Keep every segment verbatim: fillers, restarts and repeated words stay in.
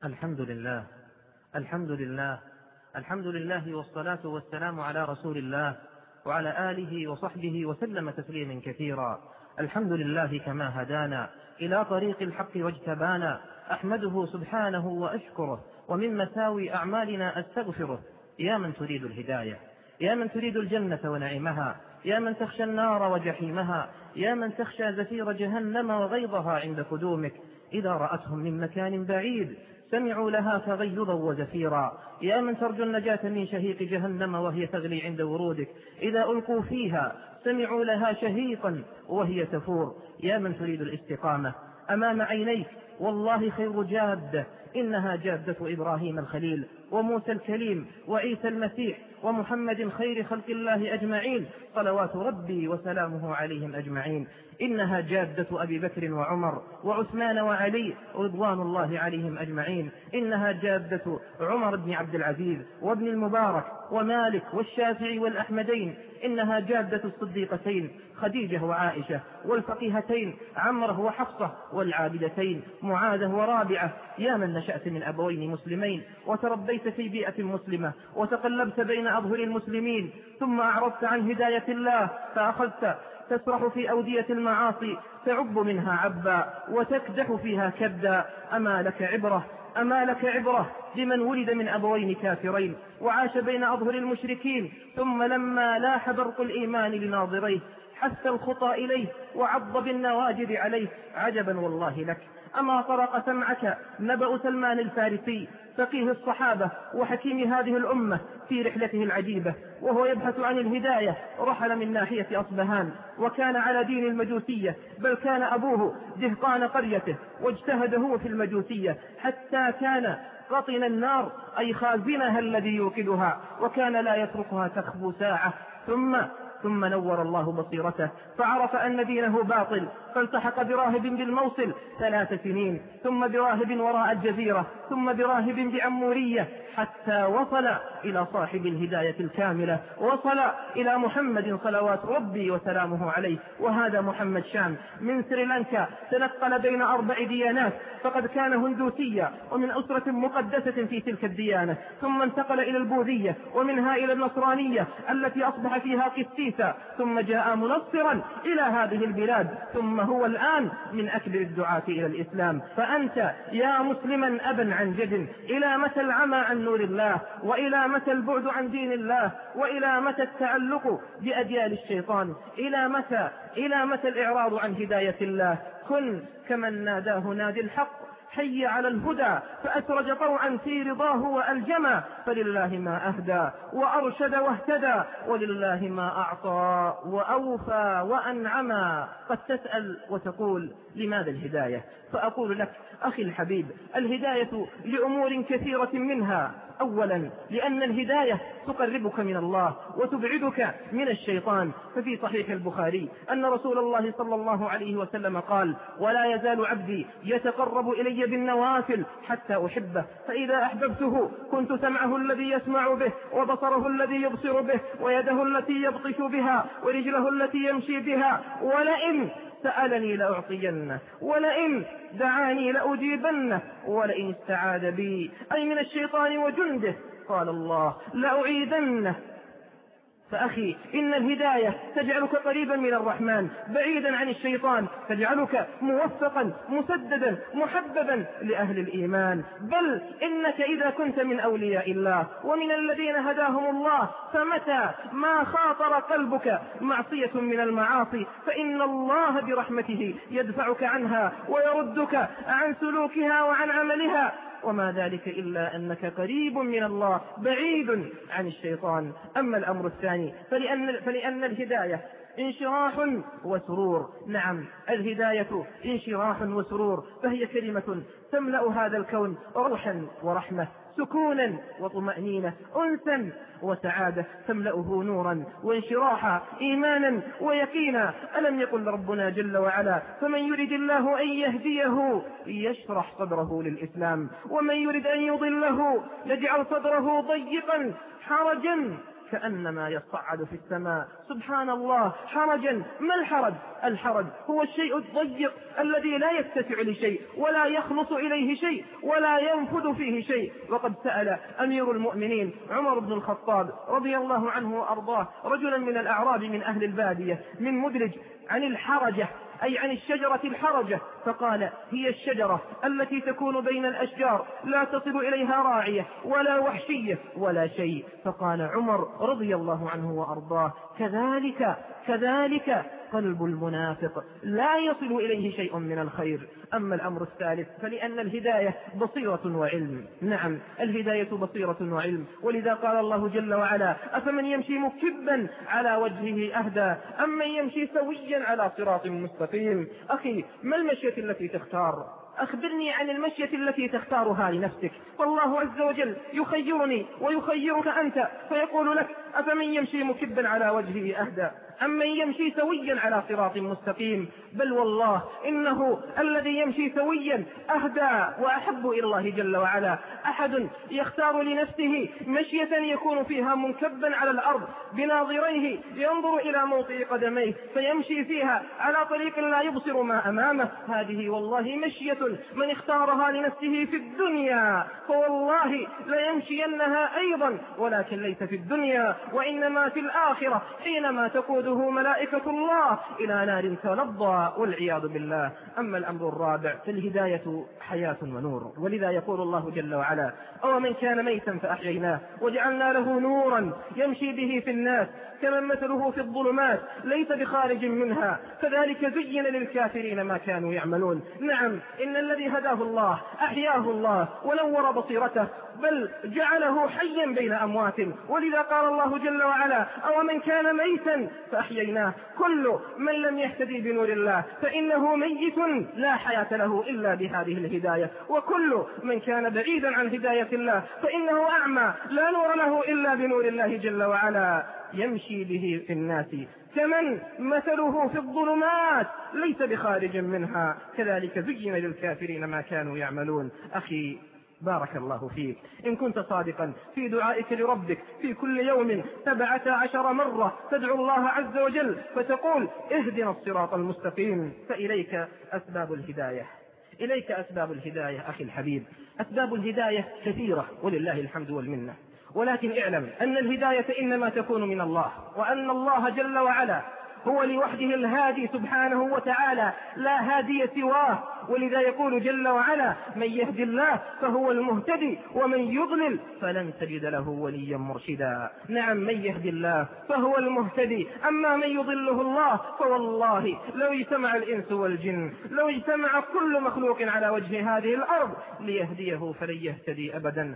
الحمد لله الحمد لله الحمد لله والصلاة والسلام على رسول الله وعلى آله وصحبه وسلم تسليما كثيرا. الحمد لله كما هدانا إلى طريق الحق واجتبانا، أحمده سبحانه وأشكره، ومن مساوي أعمالنا أستغفره. يا من تريد الهداية، يا من تريد الجنة ونعيمها، يا من تخشى النار وجحيمها، يا من تخشى زفير جهنم وغيظها عند قدومك، إذا رأتهم من مكان بعيد سمعوا لها تغيظا وزفيرا، يا من ترجو النجاة من شهيق جهنم وهي تغلي عند ورودك، إذا ألقوا فيها سمعوا لها شهيقا وهي تفور، يا من تريد الاستقامة أمام عينيك والله خير جادة، إنها جادة إبراهيم الخليل وموسى الكليم وعيسى المسيح ومحمد خير خلق الله أجمعين، صلوات ربي وسلامه عليهم أجمعين. إنها جادة أبي بكر وعمر وعثمان وعلي رضوان الله عليهم أجمعين. إنها جادة عمر بن عبد العزيز وابن المبارك ومالك والشافعي والأحمدين. إنها جادة الصديقتين خديجة وعائشة والفقيهتين عمره وحفصة والعابدتين معاذة ورابعة. يا من نشأت من أبوين مسلمين وتربيت في بيئة مسلمة وتقلبت بين أظهر المسلمين، ثم أعرضت عن هداية الله فأخذت تسرح في أودية المعاصي تعب منها عبا وتكدح فيها كبدا. أما لك عبرة أما لك عبرة لمن ولد من أبوين كافرين وعاش بين أظهر المشركين، ثم لما لاح برق الإيمان لناظريه حث الخطى إليه وعض بالنواجذ عليه. عجبا والله لك، أما طرق سمعك نبأ سلمان الفارسي فقيه الصحابة وحكيم هذه الأمة في رحلته العجيبة وهو يبحث عن الهداية؟ رحل من ناحية أصبهان وكان على دين المجوسية، بل كان أبوه دهقان قريته واجتهد هو في المجوسية حتى كان قطن النار أي خازنها الذي يوقدها، وكان لا يتركها تخبو ساعة. ثم ثم نور الله بصيرته فعرف أن دينه باطل، فالتحق براهب بالموصل ثلاث سنين، ثم براهب وراء الجزيرة، ثم براهب بعمورية، حتى وصل إلى صاحب الهداية الكاملة، وصل إلى محمد صلوات ربي وسلامه عليه. وهذا محمد شام من سريلانكا تنقل بين أربع ديانات، فقد كان هندوسيا ومن أسرة مقدسة في تلك الديانة، ثم انتقل إلى البوذية ومنها إلى النصرانية التي أصبح فيها قسيسا، ثم جاء منصرا إلى هذه البلاد، ثم هو الآن من أكبر الدعاة إلى الإسلام. فأنت يا مسلما أبا عن جد، إلى متى العمى عن نور الله، وإلى متى البعد عن دين الله، وإلى متى التعلق بأديال الشيطان، إلى متى إلى متى الإعراض عن هداية الله؟ كن كمن ناداه نادي الحق حي على الهدى، فأسرج طوعا في رضاه وألجما، فلله ما أهدى وأرشد واهتدى، ولله ما أعطى وأوفى وأنعما. قد تسأل وتقول لماذا الهداية؟ فأقول لك أخي الحبيب، الهداية لأمور كثيرة منها. أولا لأن الهداية تقربك من الله وتبعدك من الشيطان، ففي صحيح البخاري أن رسول الله صلى الله عليه وسلم قال: ولا يزال عبدي يتقرب إلي بالنوافل حتى أحبه، فإذا أحببته كنت سمعه الذي يسمع به، وبصره الذي يبصر به، ويده التي يبطش بها، ورجله التي يمشي بها، ولئن سألني لأعطينه، ولئن دعاني لأجيبنه، ولئن استعاذ بي أي من الشيطان وجنده قال الله لأعيذنه. فأخي إن الهداية تجعلك قريبا من الرحمن بعيدا عن الشيطان، تجعلك موفقا مسددا محببا لأهل الإيمان. بل إنك إذا كنت من أولياء الله ومن الذين هداهم الله، فمتى ما خاطر قلبك معصية من المعاصي فإن الله برحمته يدفعك عنها ويردك عن سلوكها وعن عملها، وما ذلك إلا أنك قريب من الله بعيد عن الشيطان. أما الأمر الثاني فلأن, فلأن الهداية انشراح وسرور. نعم، الهداية انشراح وسرور، فهي كلمة تملأ هذا الكون روحا ورحمة، سكونا وطمأنينة، أنسا وسعادة، تملأه نورا وانشراحا، إيمانا ويقينا. ألم يقل ربنا جل وعلا: فمن يرد الله أن يهديه يشرح صدره للإسلام، ومن يرد أن يضله يجعل صدره ضيقا حرجا كأنما يصعد في السماء. سبحان الله، حرجا. ما الحرج؟ الحرج هو الشيء الضيق الذي لا يتسع لشيء ولا يخلص إليه شيء ولا ينفذ فيه شيء. وقد سأل أمير المؤمنين عمر بن الخطاب رضي الله عنه وأرضاه رجلا من الأعراب من أهل البادية من مدرج عن الحرجة، أي عن الشجرة الحرجة، فقال: هي الشجرة التي تكون بين الأشجار لا تصل إليها راعية ولا وحشية ولا شيء. فقال عمر رضي الله عنه وأرضاه: كذلك كذلك قلب المنافق لا يصل إليه شيء من الخير. أما الأمر الثالث فلأن الهداية بصيرة وعلم. نعم، الهداية بصيرة وعلم، ولذا قال الله جل وعلا: أفمن يمشي مكبا على وجهه أهدى أم من يمشي سويا على صراط مستقيم. أخي، ما المشية التي تختار؟ أخبرني عن المشية التي تختارها لنفسك. والله عز وجل يخيرني ويخيرك أنت فيقول لك: أفمن يمشي مكبا على وجهه أهدى أم من يمشي سويا على صراط مستقيم. بل والله إنه الذي يمشي سويا أهدى وأحب إلى الله جل وعلا. أحد يختار لنفسه مشية يكون فيها منكبا على الأرض بناظريه ينظر إلى موطئ قدميه فيمشي فيها على طريق لا يبصر ما أمامه، هذه والله مشية من اختارها لنفسه في الدنيا فوالله ليمشينها أيضا، ولكن ليس في الدنيا وإنما في الآخرة حينما تقوده ملائكة الله إلى نار تلظى والعياذ بالله. أما الأمر الرابع فالهداية حياة ونور، ولذا يقول الله جل وعلا: أو من كان ميتا فأحييناه وجعلنا له نورا يمشي به في الناس كمن مثله في الظلمات ليس بخارج منها كذلك زين للكافرين ما كانوا يعملون. نعم، إن الذي هداه الله أحياه الله ونور بصيرته بل جعله حيا بين أموات، ولذا قال الله جل وعلا: أو من كان ميتا فأحييناه. كل من لم يهتدي بنور الله فإنه ميت لا حياة له إلا بهذه الهداية، وكل من كان بعيدا عن هداية الله فإنه أعمى لا نور له إلا بنور الله جل وعلا يمشي به في الناس كمن مثله في الظلمات ليس بخارج منها كذلك زين للكافرين ما كانوا يعملون. أخي، بارك الله فيك، إن كنت صادقا في دعائك لربك في كل يوم سبعة عشر مرة تدعو الله عز وجل فتقول: اهدنا الصراط المستقيم، فإليك أسباب الهداية. إليك أسباب الهداية أخي الحبيب. أسباب الهداية كثيرة ولله الحمد والمنة، ولكن اعلم أن الهداية إنما تكون من الله، وأن الله جل وعلا هو لوحده الهادي سبحانه وتعالى لا هادي سواه، ولذا يقول جل وعلا: من يهد الله فهو المهتدي ومن يضلل فلن تجد له وليا مرشدا. نعم، من يهد الله فهو المهتدي، أما من يضله الله فوالله لو اجتمع الإنس والجن لو اجتمع كل مخلوق على وجه هذه الأرض ليهديه فلن يهتدي أبدا.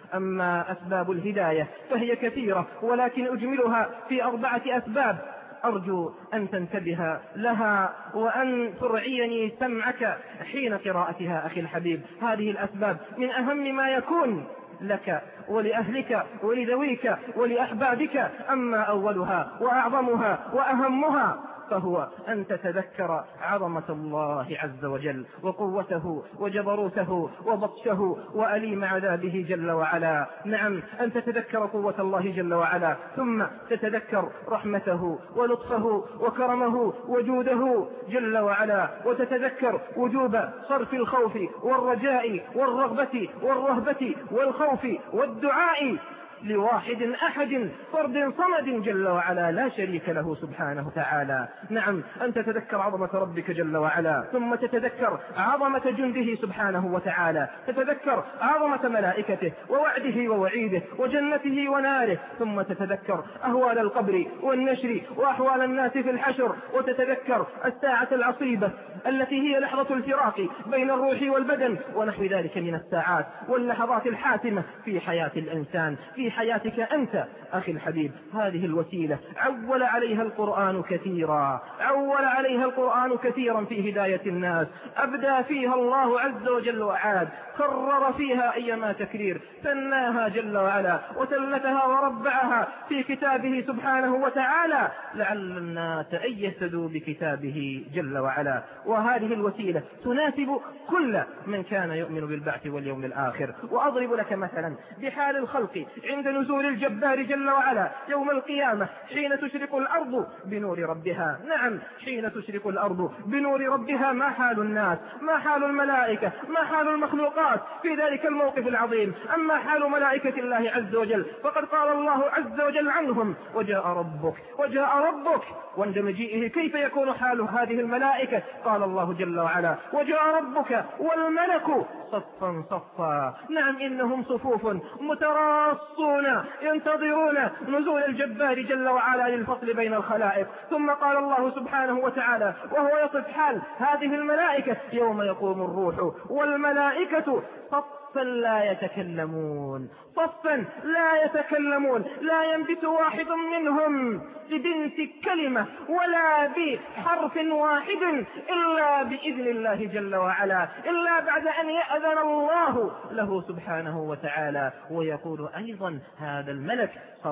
أما أسباب الهداية فهي كثيرة، ولكن أجملها في أربعة أسباب أرجو أن تنتبه لها وأن ترعيني سمعك حين قراءتها أخي الحبيب. هذه الأسباب من أهم ما يكون لك ولأهلك ولذويك ولأحبابك. أما أولها وأعظمها وأهمها فهو أن تتذكر عظمة الله عز وجل وقوته وجبروته وبطشه وأليم عذابه جل وعلا. نعم، أن تتذكر قوة الله جل وعلا، ثم تتذكر رحمته ولطفه وكرمه وجوده جل وعلا، وتتذكر وجوب صرف الخوف والرجاء والرغبة والرهبة والخوف والدعاء لواحد أحد فرد صمد جل وعلا لا شريك له سبحانه وتعالى. نعم، أن تتذكر عظمة ربك جل وعلا، ثم تتذكر عظمة جنده سبحانه وتعالى، تتذكر عظمة ملائكته ووعده ووعيده وجنته وناره، ثم تتذكر أهوال القبر والنشر وأحوال الناس في الحشر، وتتذكر الساعة العصيبة التي هي لحظة الفراق بين الروح والبدن ونحو ذلك من الساعات واللحظات الحاسمة في حياة الإنسان، في حياتك أنت أخي الحبيب. هذه الوسيلة عول عليها القرآن كثيرا، عول عليها القرآن كثيرا في هداية الناس، أبدى فيها الله عز وجل وعاد، كرر فيها أيما تكرير، ثناها جل وعلا وثلثها وربعها في كتابه سبحانه وتعالى لعل الناس أن يهتدوا بكتابه جل وعلا. وهذه الوسيلة تناسب كل من كان يؤمن بالبعث واليوم الآخر. وأضرب لك مثلا بحال الخلق عند نزول الجبار جل وعلا يوم القيامة حين تشرق الأرض بنور ربها. نعم، حين تشرق الأرض بنور ربها ما حال الناس، ما حال الملائكة، ما حال المخلوقات في ذلك الموقف العظيم. أما حال ملائكة الله عز وجل فقد قال الله عز وجل عنهم: وجاء ربك وجاء ربك. وعند مجيئه كيف يكون حال هذه الملائكة؟ قال الله جل وعلا: وجاء ربك والملك صفا صفا. نعم، إنهم صفوف متراصون ينتظرون نزول الجبار جل وعلا للفصل بين الخلائق. ثم قال الله سبحانه وتعالى وهو يصف حال هذه الملائكة: يوم يقوم الروح والملائكة صفا لا يتكلمون، صفا لا يتكلمون، لا ينبت واحد منهم ببنت كلمة ولا بحرف واحد إلا بإذن الله جل وعلا، إلا بعد أن يأذن الله له سبحانه وتعالى. ويقول أيضا هذا الملك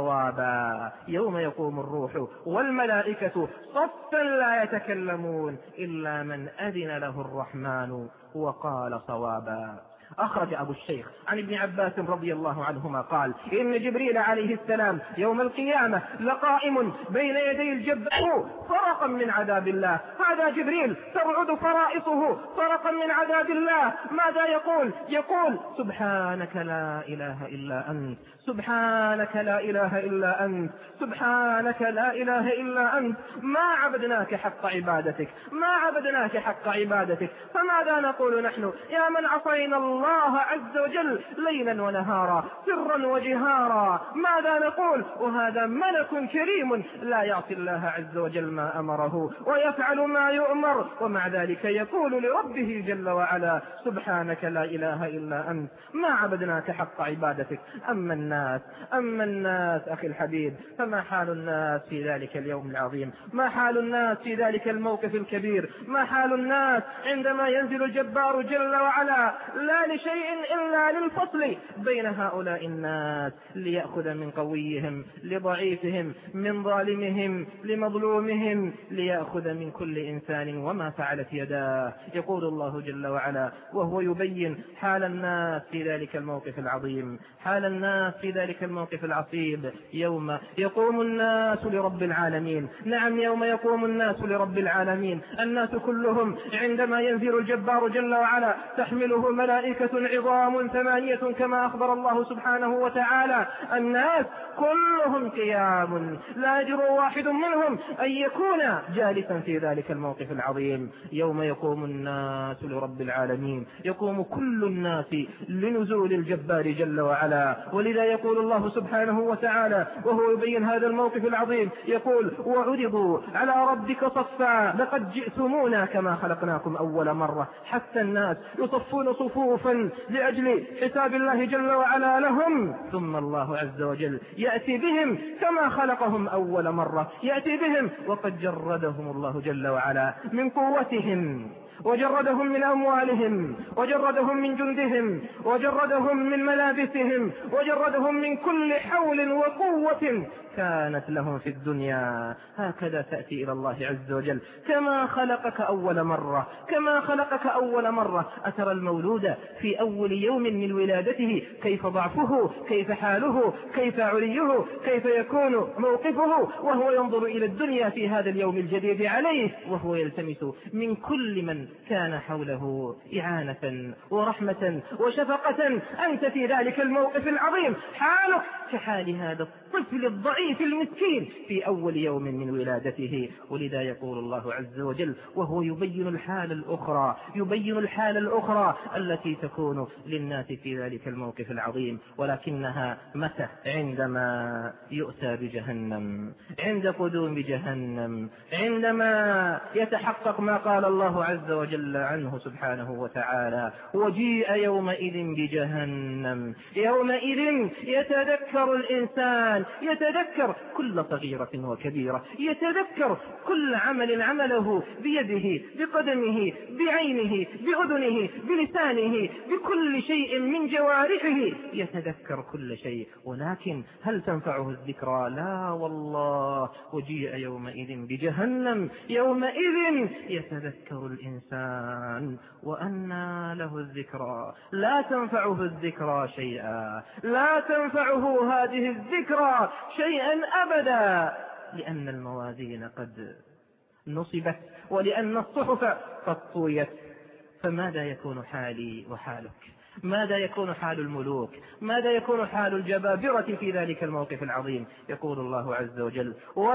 صوابا: يوم يقوم الروح والملائكة صفا لا يتكلمون إلا من أذن له الرحمن وقال صوابا. أخرج أبو الشيخ عن ابن عباس رضي الله عنهما قال: إن جبريل عليه السلام يوم القيامة لقائم بين يدي الجبار فرقا من عذاب الله. هذا جبريل ترعد فرائصه فرقا من عذاب الله. ماذا يقول؟ يقول: سبحانك لا إله إلا أنت، سبحانك لا إله إلا أنت، سبحانك لا إله إلا أنت، ما عبدناك حق عبادتك، ما عبدناك حق عبادتك. فماذا نقول نحن يا من عصينا الله عز وجل ليلا ونهارا سرا وجهارا؟ ماذا نقول وهذا ملك كريم لا يعصي الله عز وجل ما أمره ويفعل ما يؤمر، ومع ذلك يقول لربه جل وعلا: سبحانك لا إله إلا أنت، ما عبدناك حق عبادتك. أما الناس أما الناس أخي الحبيب، فما حال الناس في ذلك اليوم العظيم؟ ما حال الناس في ذلك الموقف الكبير؟ ما حال الناس عندما ينزل الجبار جل وعلا لا لشيء إلا للفصل بين هؤلاء الناس، ليأخذ من قويهم لضعيفهم، من ظالمهم لمظلومهم، ليأخذ من كل إنسان وما فعلت يداه. يقول الله جل وعلا وهو يبين حال الناس في ذلك الموقف العظيم، حال الناس في ذلك الموقف العصيب: يوم يقوم الناس لرب العالمين. نعم، يوم يقوم الناس لرب العالمين. الناس كلهم عندما ينزل الجبار جل وعلا تحمله ملائكة عظام ثمانية كما أخبر الله سبحانه وتعالى. الناس كلهم قيام، لا يجر واحد منهم أن يكون جالسا في ذلك الموقف العظيم. يوم يقوم الناس لرب العالمين، يقوم كل الناس لنزول الجبار جل وعلا. ولذا يقول الله سبحانه وتعالى وهو يبين هذا الموقف العظيم، يقول: وعرضوا على ربك صفا لقد جئتمونا كما خلقناكم أول مرة. حتى الناس يصفون صفوفا لأجل حساب الله جل وعلا لهم، ثم الله عز وجل يأتي بهم كما خلقهم أول مرة، يأتي بهم وقد جردهم الله جل وعلا من قوتهم، وجردهم من أموالهم، وجردهم من جندهم، وجردهم من ملابسهم، وجردهم من كل حول وقوة كانت لهم في الدنيا. هكذا تأتي إلى الله عز وجل كما خلقك أول مرة، كما خلقك أول مرة. أترى المولود في أول يوم من ولادته كيف ضعفه، كيف حاله، كيف عليه، كيف يكون موقفه وهو ينظر إلى الدنيا في هذا اليوم الجديد عليه، وهو يلتمس من كل من كان حوله إعانة ورحمة وشفقة. أنت في ذلك الموقف العظيم حالك كحال هذا الطفل الضعيف المسكين في أول يوم من ولادته. ولذا يقول الله عز وجل وهو يبين الحال الأخرى، يبين الحال الأخرى التي تكون للناس في ذلك الموقف العظيم، ولكنها متى؟ عندما يؤتى بجهنم، عند قدوم جهنم، عندما يتحقق ما قال الله عز وجل عنه سبحانه وتعالى: وجيء يومئذ بجهنم يومئذ يتذكر الإنسان، يتذكر كل صغيرة وكبيرة، يتذكر كل عمل عمله بيده بقدمه بعينه بأذنه بلسانه بكل شيء من جوارحه، يتذكر كل شيء. ولكن هل تنفعه الذكرى؟ لا والله. وجيء يومئذ بجهنم يومئذ يتذكر الإنسان الإنسان وأنى له الذكرى. لا تنفعه الذكرى شيئا، لا تنفعه هذه الذكرى شيئا أبدا، لأن الموازين قد نصبت ولأن الصحف قد طويت. فماذا يكون حالي وحالك؟ ماذا يكون حال الملوك؟ ماذا يكون حال الجبابرة في ذلك الموقف العظيم؟ يقول الله عز وجل: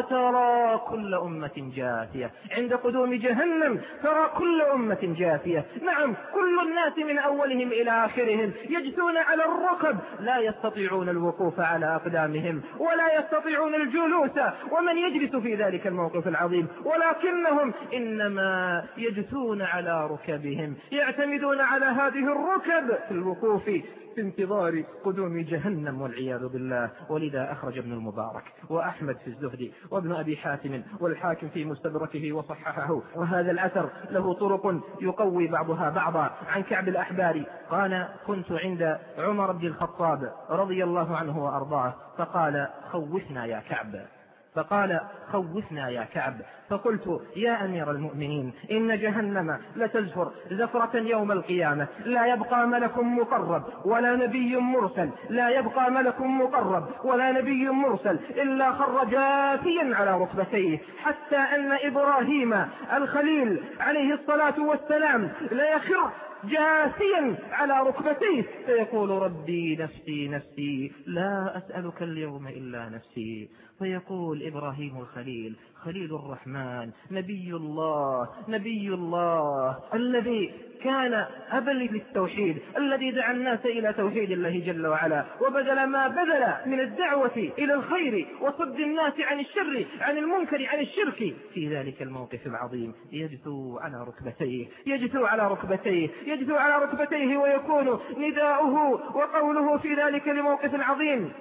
وترى كل أمة جاثية. عند قدوم جهنم ترى كل أمة جاثية. نعم، كل الناس من أولهم إلى آخرهم يجثون على الركب، لا يستطيعون الوقوف على أقدامهم ولا يستطيعون الجلوس، ومن يجلس في ذلك الموقف العظيم؟ ولكنهم إنما يجثون على ركبهم، يعتمدون على هذه الركب في الوقوف في انتظار قدوم جهنم والعياذ بالله. ولذا أخرج ابن المبارك وأحمد في الزهد وابن أبي حاتم والحاكم في مستدركه وصححه، وهذا الأثر له طرق يقوي بعضها بعضا، عن كعب الأحبار قال: كنت عند عمر بن الخطاب رضي الله عنه وأرضاه فقال: خوفنا يا كعب، فقال: خوفنا يا كعب. فقلت: يا أمير المؤمنين، إن جهنم لتزفر زفرة يوم القيامة، لا يبقى ملك مقرب ولا نبي مرسل، لا يبقى ملك مقرب ولا نبي مرسل إلا خر جاثيا على ركبتيه، حتى أن إبراهيم الخليل عليه الصلاة والسلام لا يخر جاثيا على ركبتيه فيقول: ربي نفسي نفسي، لا أسألك اليوم إلا نفسي. فيقول إبراهيم الخليل خليل الرحمن نبي الله نبي الله الذي كان أبا للتوحيد، الذي دعا الناس إلى توحيد الله جل وعلا، وبذل ما بذل من الدعوة إلى الخير وصد الناس عن الشر عن المنكر عن الشرك، في ذلك الموقف العظيم يجثو على ركبتيه يجثو على ركبتيه يجثو على ركبتيه ويكون نداؤه وقوله في ذلك الموقف العظيم: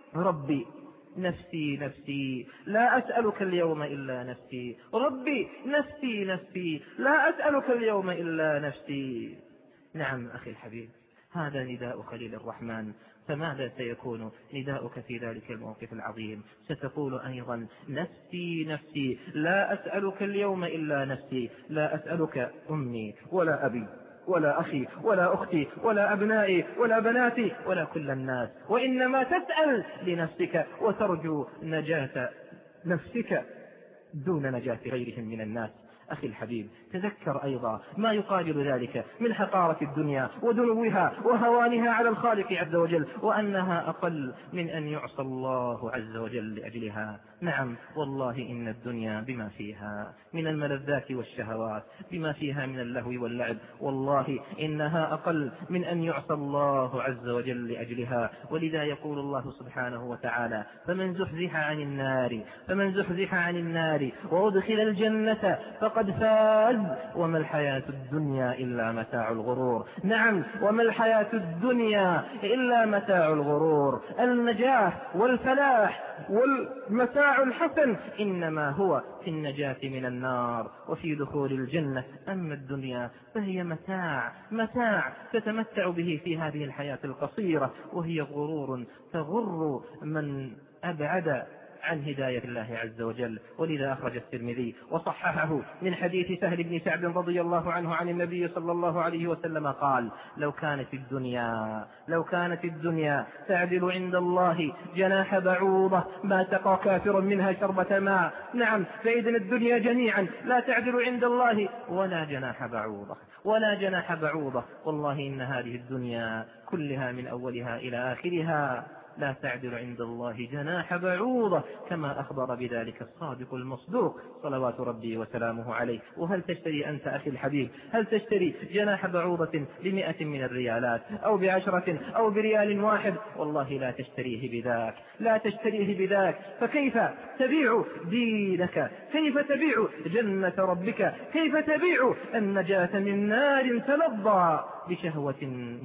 ربي نفسي نفسي، لا أسألك اليوم إلا نفسي، ربي نفسي نفسي، لا أسألك اليوم إلا نفسي. نعم أخي الحبيب، هذا نداء خليل الرحمن. فماذا سيكون نداؤك في ذلك الموقف العظيم؟ ستقول أيضا: نفسي نفسي، لا أسألك اليوم إلا نفسي، لا أسألك أمي ولا أبي ولا أخي ولا أختي ولا أبنائي ولا بناتي ولا كل الناس، وإنما تسأل لنفسك وترجو نجاة نفسك دون نجاة غيرهم من الناس. أخي الحبيب، تذكر أيضا ما يقابل ذلك من حقارة الدنيا ودنوها وهوانها على الخالق عز وجل، وأنها أقل من أن يعصى الله عز وجل لأجلها. نعم والله إن الدنيا بما فيها من الملذات والشهوات، بما فيها من اللهو واللعب، والله إنها أقل من أن يعصى الله عز وجل لأجلها. ولذا يقول الله سبحانه وتعالى: فمن زحزح عن النار فمن زحزح عن النار وأدخل الجنة فقد فاز وما الحياة الدنيا إلا متاع الغرور. نعم، وما الحياة الدنيا إلا متاع الغرور. النجاة والفلاح والمتاع الحسن إنما هو في النجاة من النار وفي دخول الجنة. أما الدنيا فهي متاع متاع تتمتع به في هذه الحياة القصيرة، وهي غرور تغر من أبعد عن هداية الله عز وجل. ولذا أخرج الترمذي وصححه من حديث سهل بن سعد رضي الله عنه عن النبي صلى الله عليه وسلم قال: لو كانت الدنيا لو كانت الدنيا تعدل عند الله جناح بعوضة ما سقى كافر منها شربة ماء. نعم، فإذن الدنيا جميعا لا تعدل عند الله ولا جناح بعوضة ولا جناح بعوضة. والله إن هذه الدنيا كلها من أولها إلى آخرها لا تعدل عند الله جناح بعوضة، كما أخبر بذلك الصادق المصدوق صلوات ربي وسلامه عليه. وهل تشتري أنت أخي الحبيب، هل تشتري جناح بعوضة بمئة من الريالات أو بعشرة أو بريال واحد؟ والله لا تشتريه بذاك، لا تشتريه بذاك. فكيف تبيع دينك؟ كيف تبيع جنة ربك؟ كيف تبيع النجاة من نار تلظى بشهوة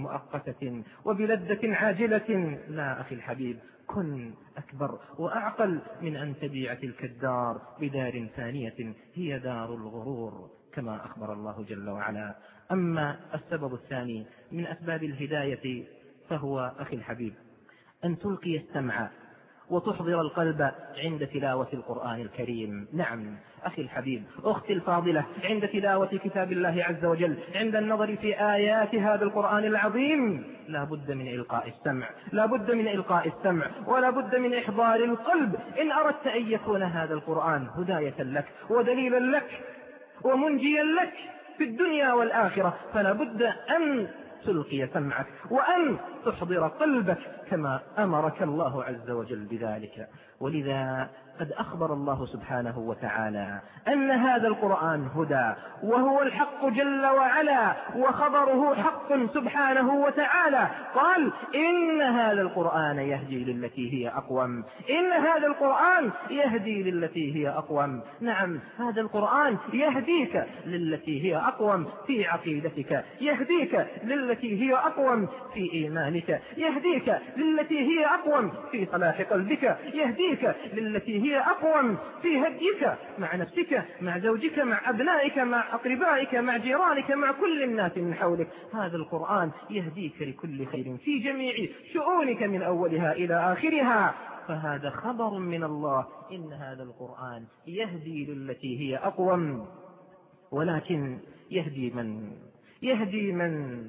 مؤقتة وبلذة عاجلة؟ لا أخي الحبيب، كن أكبر وأعقل من أن تبيع تلك الدار بدار ثانية هي دار الغرور، كما أخبر الله جل وعلا. أما السبب الثاني من أسباب الهداية فهو أخي الحبيب أن تلقي السمع وتحضر القلب عند تلاوة القرآن الكريم. نعم أخي الحبيب، أختي الفاضلة، عند تلاوة كتاب الله عز وجل، عند النظر في آيات هذا القرآن العظيم، لا بد من إلقاء السمع، لا بد من إلقاء السمع ولا بد من إحضار القلب. إن أردت أن يكون هذا القرآن هداية لك ودليلا لك ومنجيا لك في الدنيا والآخرة، فلا بد أن تلقي سمعك وأن تحضر قلبك كما أمرك الله عز وجل بذلك. ولذا قد أخبر الله سبحانه وتعالى أن هذا القرآن هدى وهو الحق جل وعلا، وخبره حق سبحانه وتعالى. قال إن هذا القرآن يهدي للتي هي أقوم، إن هذا القرآن يهدي للتي هي أقوم. نعم هذا القرآن يهديك للتي هي أقوم في عقيدتك، يهديك للتي هي أقوم في إيمانك، يهديك للتي هي أقوم في صلاح قلبك، يهديك للتي هي أقوم في هديك مع نفسك، مع زوجك، مع أبنائك، مع أقربائك، مع جيرانك، مع كل الناس من حولك. هذا القرآن يهديك لكل خير في جميع شؤونك من أولها إلى آخرها. فهذا خبر من الله إن هذا القرآن يهدي للتي هي أقوم. ولكن يهدي من؟ يهدي من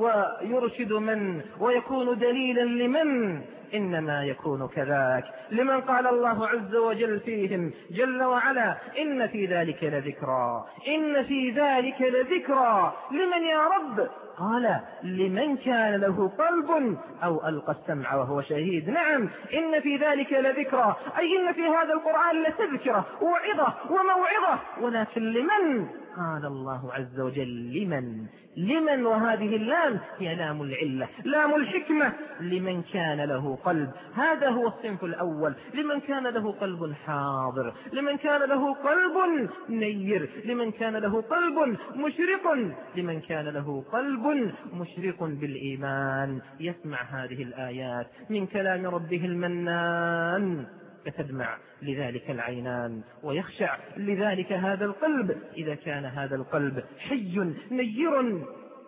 ويرشد من ويكون دليلا لمن؟ إنما يكون كذاك لمن قال الله عز وجل فيهم جل وعلا إن في ذلك لذكرى، إن في ذلك لذكرى لمن يا رب؟ قال لمن كان له قلب أو ألقى السمع وهو شهيد. نعم إن في ذلك لذكرى، أي إن في هذا القرآن لتذكرة وعظة وموعظة، ولكن لمن؟ قال الله عز وجل لمن؟ لمن؟ وهذه اللام هي لام العلة، لام الحكمة. لمن كان له قلب، هذا هو الصنف الأول، لمن كان له قلب حاضر، لمن كان له قلب نير، لمن كان له قلب مشرق، لمن كان له قلب مشرق بالإيمان، يسمع هذه الآيات من كلام ربه المنان فتدمع لذلك العينان ويخشع لذلك هذا القلب. إذا كان هذا القلب حي نير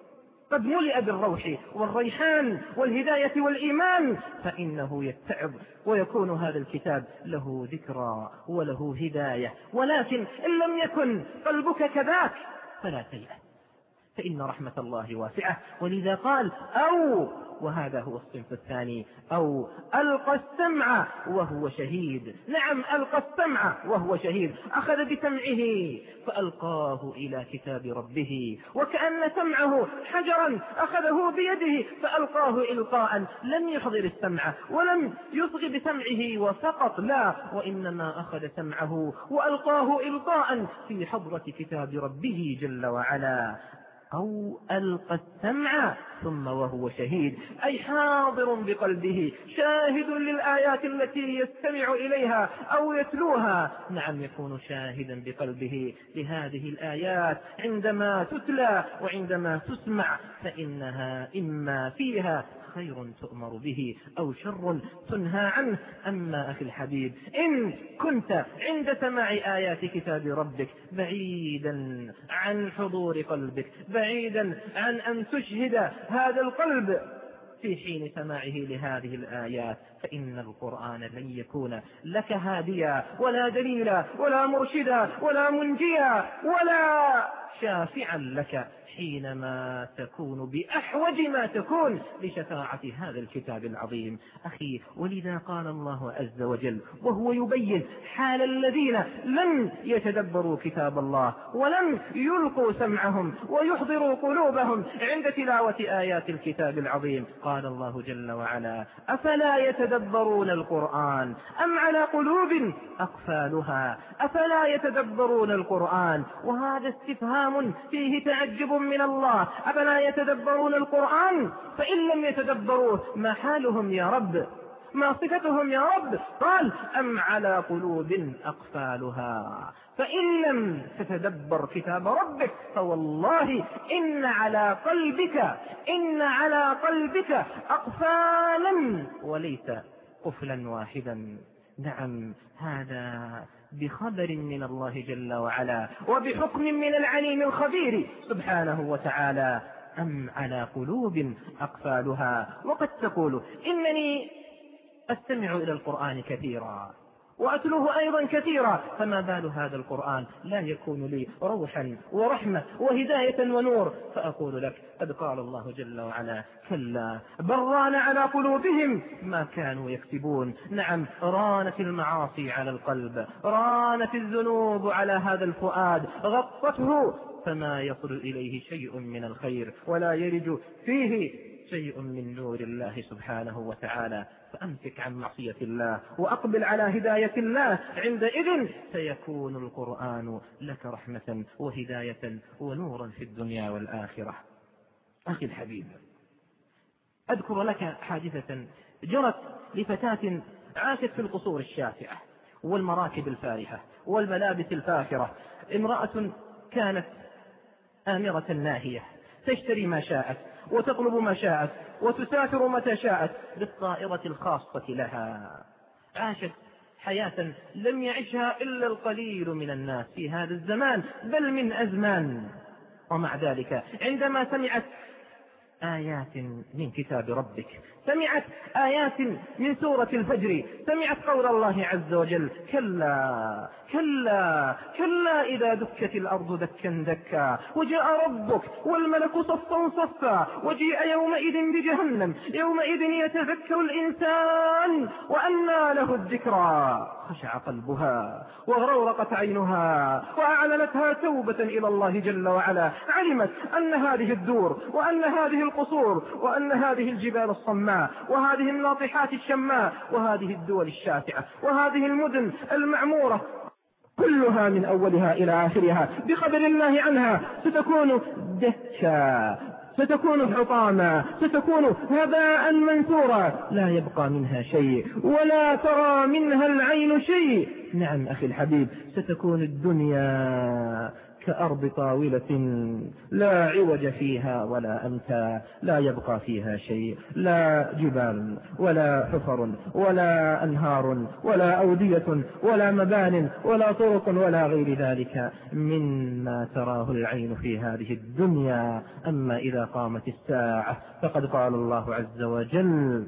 قد ملئ بالروح والريحان والهداية والإيمان، فإنه يتعظ ويكون هذا الكتاب له ذكرى وله هداية. ولكن إن لم يكن قلبك كذاك فلا تيأس، فإن رحمة الله واسعة. ولذا قال أو، وهذا هو الصنف الثاني، أو ألقى السمع وهو شهيد. نعم ألقى السمع وهو شهيد، أخذ بسمعه فألقاه إلى كتاب ربه، وكأن سمعه حجرا أخذه بيده فألقاه إلقاء، لم يحضر السمع ولم يصغ بسمعه وسقط، لا، وإنما أخذ سمعه وألقاه إلقاء في حضرة كتاب ربه جل وعلا. أو ألقى السمع ثم وهو شهيد، أي حاضر بقلبه شاهد للآيات التي يستمع إليها أو يتلوها. نعم يكون شاهدا بقلبه لهذه الآيات عندما تتلى وعندما تسمع، فإنها إما فيها خير تؤمر به أو شر تنهى عنه. أما أخي الحبيب إن كنت عند سماع آيات كتاب ربك بعيدا عن حضور قلبك، بعيدا عن أن تشهد هذا القلب في حين سماعه لهذه الآيات، فإن القرآن لن يكون لك هاديا ولا دليلا ولا مرشدا ولا منجيا ولا شافعا لك حينما تكون بأحوج ما تكون لشفاعة هذا الكتاب العظيم. أخي ولذا قال الله عز وجل وهو يبين حال الذين لم يتدبروا كتاب الله ولم يلقوا سمعهم ويحضروا قلوبهم عند تلاوة آيات الكتاب العظيم، قال الله جل وعلا أفلا يتدبرون القرآن أم على قلوب أقفالها، أفلا يتدبرون القرآن، وهذا استفهام فيه تعجب من الله. أفلا يتدبرون القرآن؟ فإن لم يتدبروه ما حالهم يا رب؟ ما صفتهم يا رب؟ قال أم على قلوب أقفالها، فإن لم تتدبر كتاب ربك فوالله إن على قلبك إن على قلبك أقفالا وليس قفلا واحدا. نعم هذا بخبر من الله جل وعلا وبحكم من العليم الخبير سبحانه وتعالى. أم على قلوب أقفالها. وقد تقول إنني أستمع إلى القرآن كثيرا وأتلوه أيضا كثيرا، فما بال هذا القرآن لا يكون لي روحا ورحمة وهداية ونور؟ فأقول لك قد قال الله جل وعلا: كلا بل ران على قلوبهم ما كانوا يكسبون. نعم، رانت المعاصي على القلب، رانت الذنوب على هذا الفؤاد، غطته فما يصل إليه شيء من الخير ولا يرج فيه شيء من نور الله سبحانه وتعالى. فأمسك عن معصية الله وأقبل على هداية الله، عندئذ سيكون القرآن لك رحمة وهداية ونورا في الدنيا والآخرة. أخي الحبيب، أذكر لك حادثة جرت لفتاة عاشت في القصور الشاسعة والمراكب الفارهة والملابس الفاخرة. امرأة كانت آمرة ناهية، تشتري ما شاءت وتطلب ما شاءت وتسافر متى شاءت بالطائرة الخاصة لها. عاشت حياة لم يعشها إلا القليل من الناس في هذا الزمان بل من أزمان. ومع ذلك عندما سمعت آيات من كتاب ربك، سمعت آيات من سورة الفجر، سمعت قول الله عز وجل: كلا كلا كلا إذا دكت الأرض دكا دكا وجاء ربك والملك صفا صفا وجيء يومئذ بجهنم يومئذ يتذكر الإنسان وأنى له الذكرى، خشع قلبها وغرورقت عينها وأعلنتها توبة إلى الله جل وعلا. علمت أن هذه الدور وأن هذه القصور وأن هذه الجبال الصماء وهذه الناطحات الشماء وهذه الدول الشاسعة وهذه المدن المعمورة كلها من أولها إلى آخرها بقدر الله عنها ستكون دكا، ستكون حطاما، ستكون هباء منثورا، لا يبقى منها شيء ولا ترى منها العين شيء. نعم أخي الحبيب، ستكون الدنيا كأرض طاولة لا عوج فيها ولا أمتى، لا يبقى فيها شيء، لا جبال ولا حفر ولا أنهار ولا أودية ولا مبان ولا طرق ولا غير ذلك مما تراه العين في هذه الدنيا. أما إذا قامت الساعة فقد قال الله عز وجل: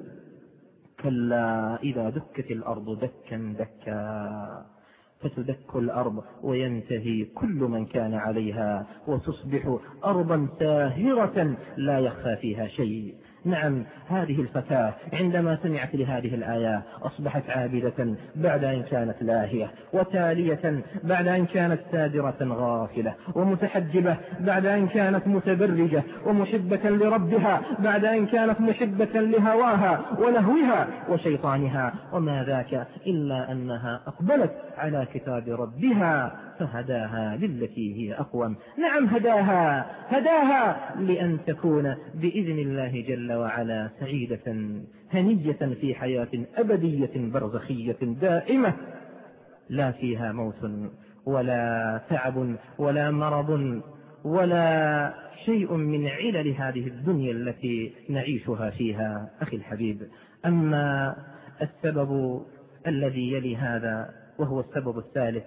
كلا إذا دكت الأرض دكا دكا فتدك الأرض وينتهي كل من كان عليها وتصبح أرضا ساهرة لا يخفى فيها شيء. نعم، هذه الفتاة عندما سمعت لهذه الآية أصبحت عابدة بعد أن كانت لاهية، وتالية بعد أن كانت سادرة غافلة، ومتحجبة بعد أن كانت متبرجة، ومحبة لربها بعد أن كانت محبة لهواها ولهوها وشيطانها. وما ذاك إلا أنها أقبلت على كتاب ربها فهداها للتي هي أقوم. نعم، هداها هداها لأن تكون بإذن الله جل وعلا سعيدة هنية في حياة أبدية برزخية دائمة لا فيها موت ولا تعب ولا مرض ولا شيء من علل هذه الدنيا التي نعيشها فيها. أخي الحبيب، أما السبب الذي يلي هذا وهو السبب الثالث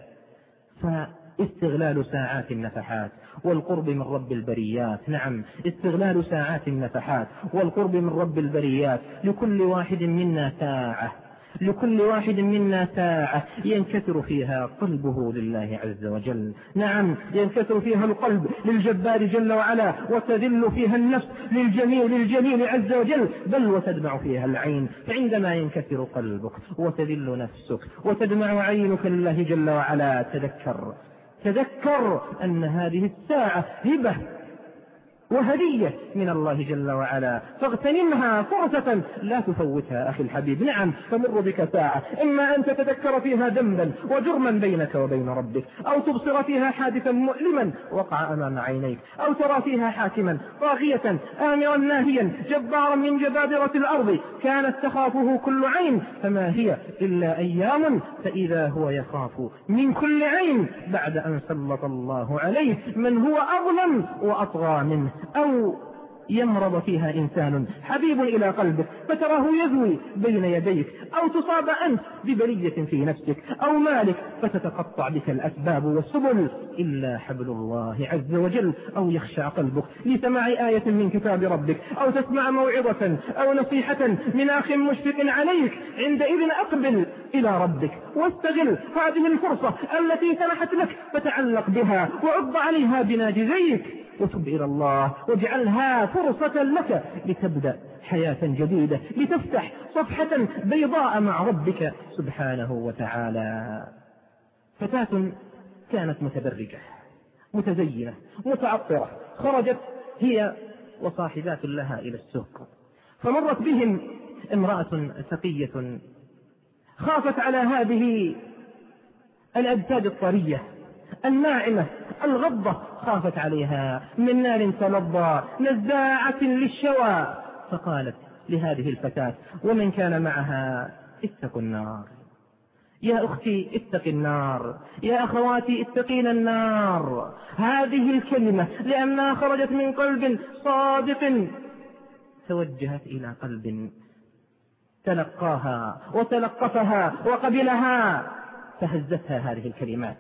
فاستغلال ساعات النفحات والقرب من رب البريات. نعم، استغلال ساعات النفحات والقرب من رب البريات. لكل واحد منا ساعة لكل واحد منا ساعة ينكسر فيها قلبه لله عز وجل. نعم، ينكسر فيها القلب للجبار جل وعلا، وتذل فيها النفس للجميل للجميل عز وجل، بل وتدمع فيها العين. فعندما ينكسر قلبك وتذل نفسك وتدمع عينك لله جل وعلا، تذكر تذكر أن هذه الساعة هبة وهدية من الله جل وعلا، فاغتنمها فرصة لا تفوتها أخي الحبيب. نعم، تمر بك ساعة إما أن تتذكر فيها ذنبا وجرما بينك وبين ربك، أو تبصر فيها حادثا مؤلما وقع أمام عينيك، أو ترى فيها حاكما طاغية آمرا ناهيا جبارا من جبابرة الأرض كانت تخافه كل عين، فما هي إلا أيام فإذا هو يخاف من كل عين بعد أن سلط الله عليه من هو أظلم وأطغى منه، أو يمرض فيها إنسان حبيب إلى قلبك فتراه يزوي بين يديك، أو تصاب أنت ببلية في نفسك أو مالك فتتقطع بك الأسباب والسبل إلا حبل الله عز وجل، أو يخشع قلبك لسماع آية من كتاب ربك، أو تسمع موعظة أو نصيحة من أخ مشفق عليك، عندئذ أقبل إلى ربك واستغل هذه الفرصة التي سنحت لك فتعلق بها وعض عليها بناجزيك وتب إلى الله واجعلها فرصة لك لتبدأ حياة جديدة، لتفتح صفحة بيضاء مع ربك سبحانه وتعالى. فتاة كانت متبرجة متزينة متعطرة، خرجت هي وصاحبات لها إلى السوق، فمرت بهم امرأة ثقية خافت على هذه الأجساد الطرية الناعمة الغضة، خافت عليها من نار تلظى نزاعة للشوى، فقالت لهذه الفتاة ومن كان معها اتقوا النار، يا أختي اتق النار، يا أخواتي اتقين النار. هذه الكلمة لأنها خرجت من قلب صادق توجهت إلى قلب تلقاها وتلقفها وقبلها، فهزتها هذه الكلمات،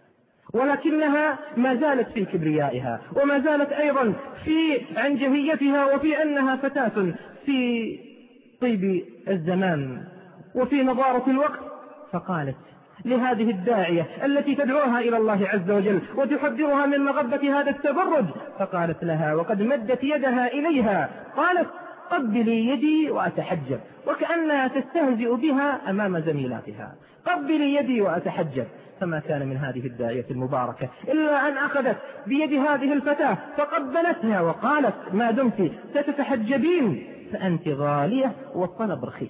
ولكنها ما زالت في كبريائها وما زالت أيضا في عنجهيتها وفي أنها فتاة في طيب الزمان وفي نضارة الوقت، فقالت لهذه الداعية التي تدعوها إلى الله عز وجل وتحذرها من مغبة هذا التبرج، فقالت لها وقد مدت يدها إليها، قالت قبلي يدي وأتحجب، وكأنها تستهزئ بها أمام زميلاتها، قبلي يدي وأتحجب. فما كان من هذه الداعية المباركة إلا أن أخذت بيد هذه الفتاة فقبلتها وقالت ما دمت ستتحجبين فأنت غالية والطلب رخيص،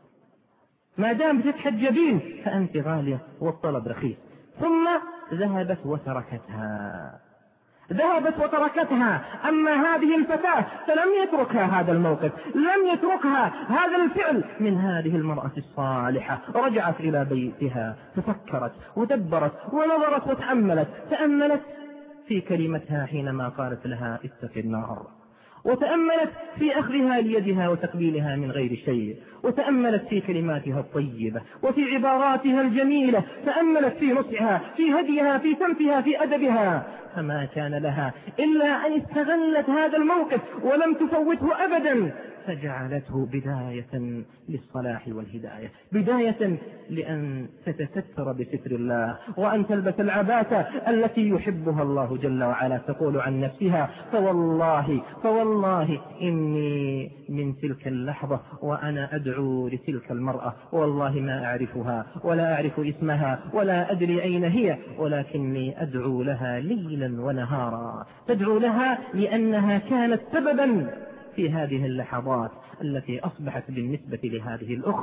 ما دام تتحجبين فأنت غالية والطلب رخيص. ثم ذهبت وتركتها ذهبت وتركتها. أما هذه الفتاة فلم يتركها هذا الموقف، لم يتركها هذا الفعل من هذه المرأة الصالحة، رجعت إلى بيتها تفكرت ودبرت ونظرت وتأملت تأملت في كلمتها حينما قالت لها اتق النار، وتأملت في أخذها ليدها وتقبيلها من غير شيء، وتأملت في كلماتها الطيبة وفي عباراتها الجميلة، تأملت في نصحها في هديها في سمتها في أدبها، فما كان لها إلا أن استغلت هذا الموقف ولم تفوته أبدا، فجعلته بداية للصلاح والهداية، بداية لأن تتستر بستر الله وأن تلبس العباءة التي يحبها الله جل وعلا. تقول عن نفسها فوالله فوالله إني من تلك اللحظة وأنا أدعو لتلك المرأة، والله ما أعرفها ولا أعرف اسمها ولا أدري أين هي، ولكني أدعو لها ليلا ونهارا، تدعو لها لأنها كانت سببا في هذه اللحظات التي أصبحت بالنسبة لهذه الأخت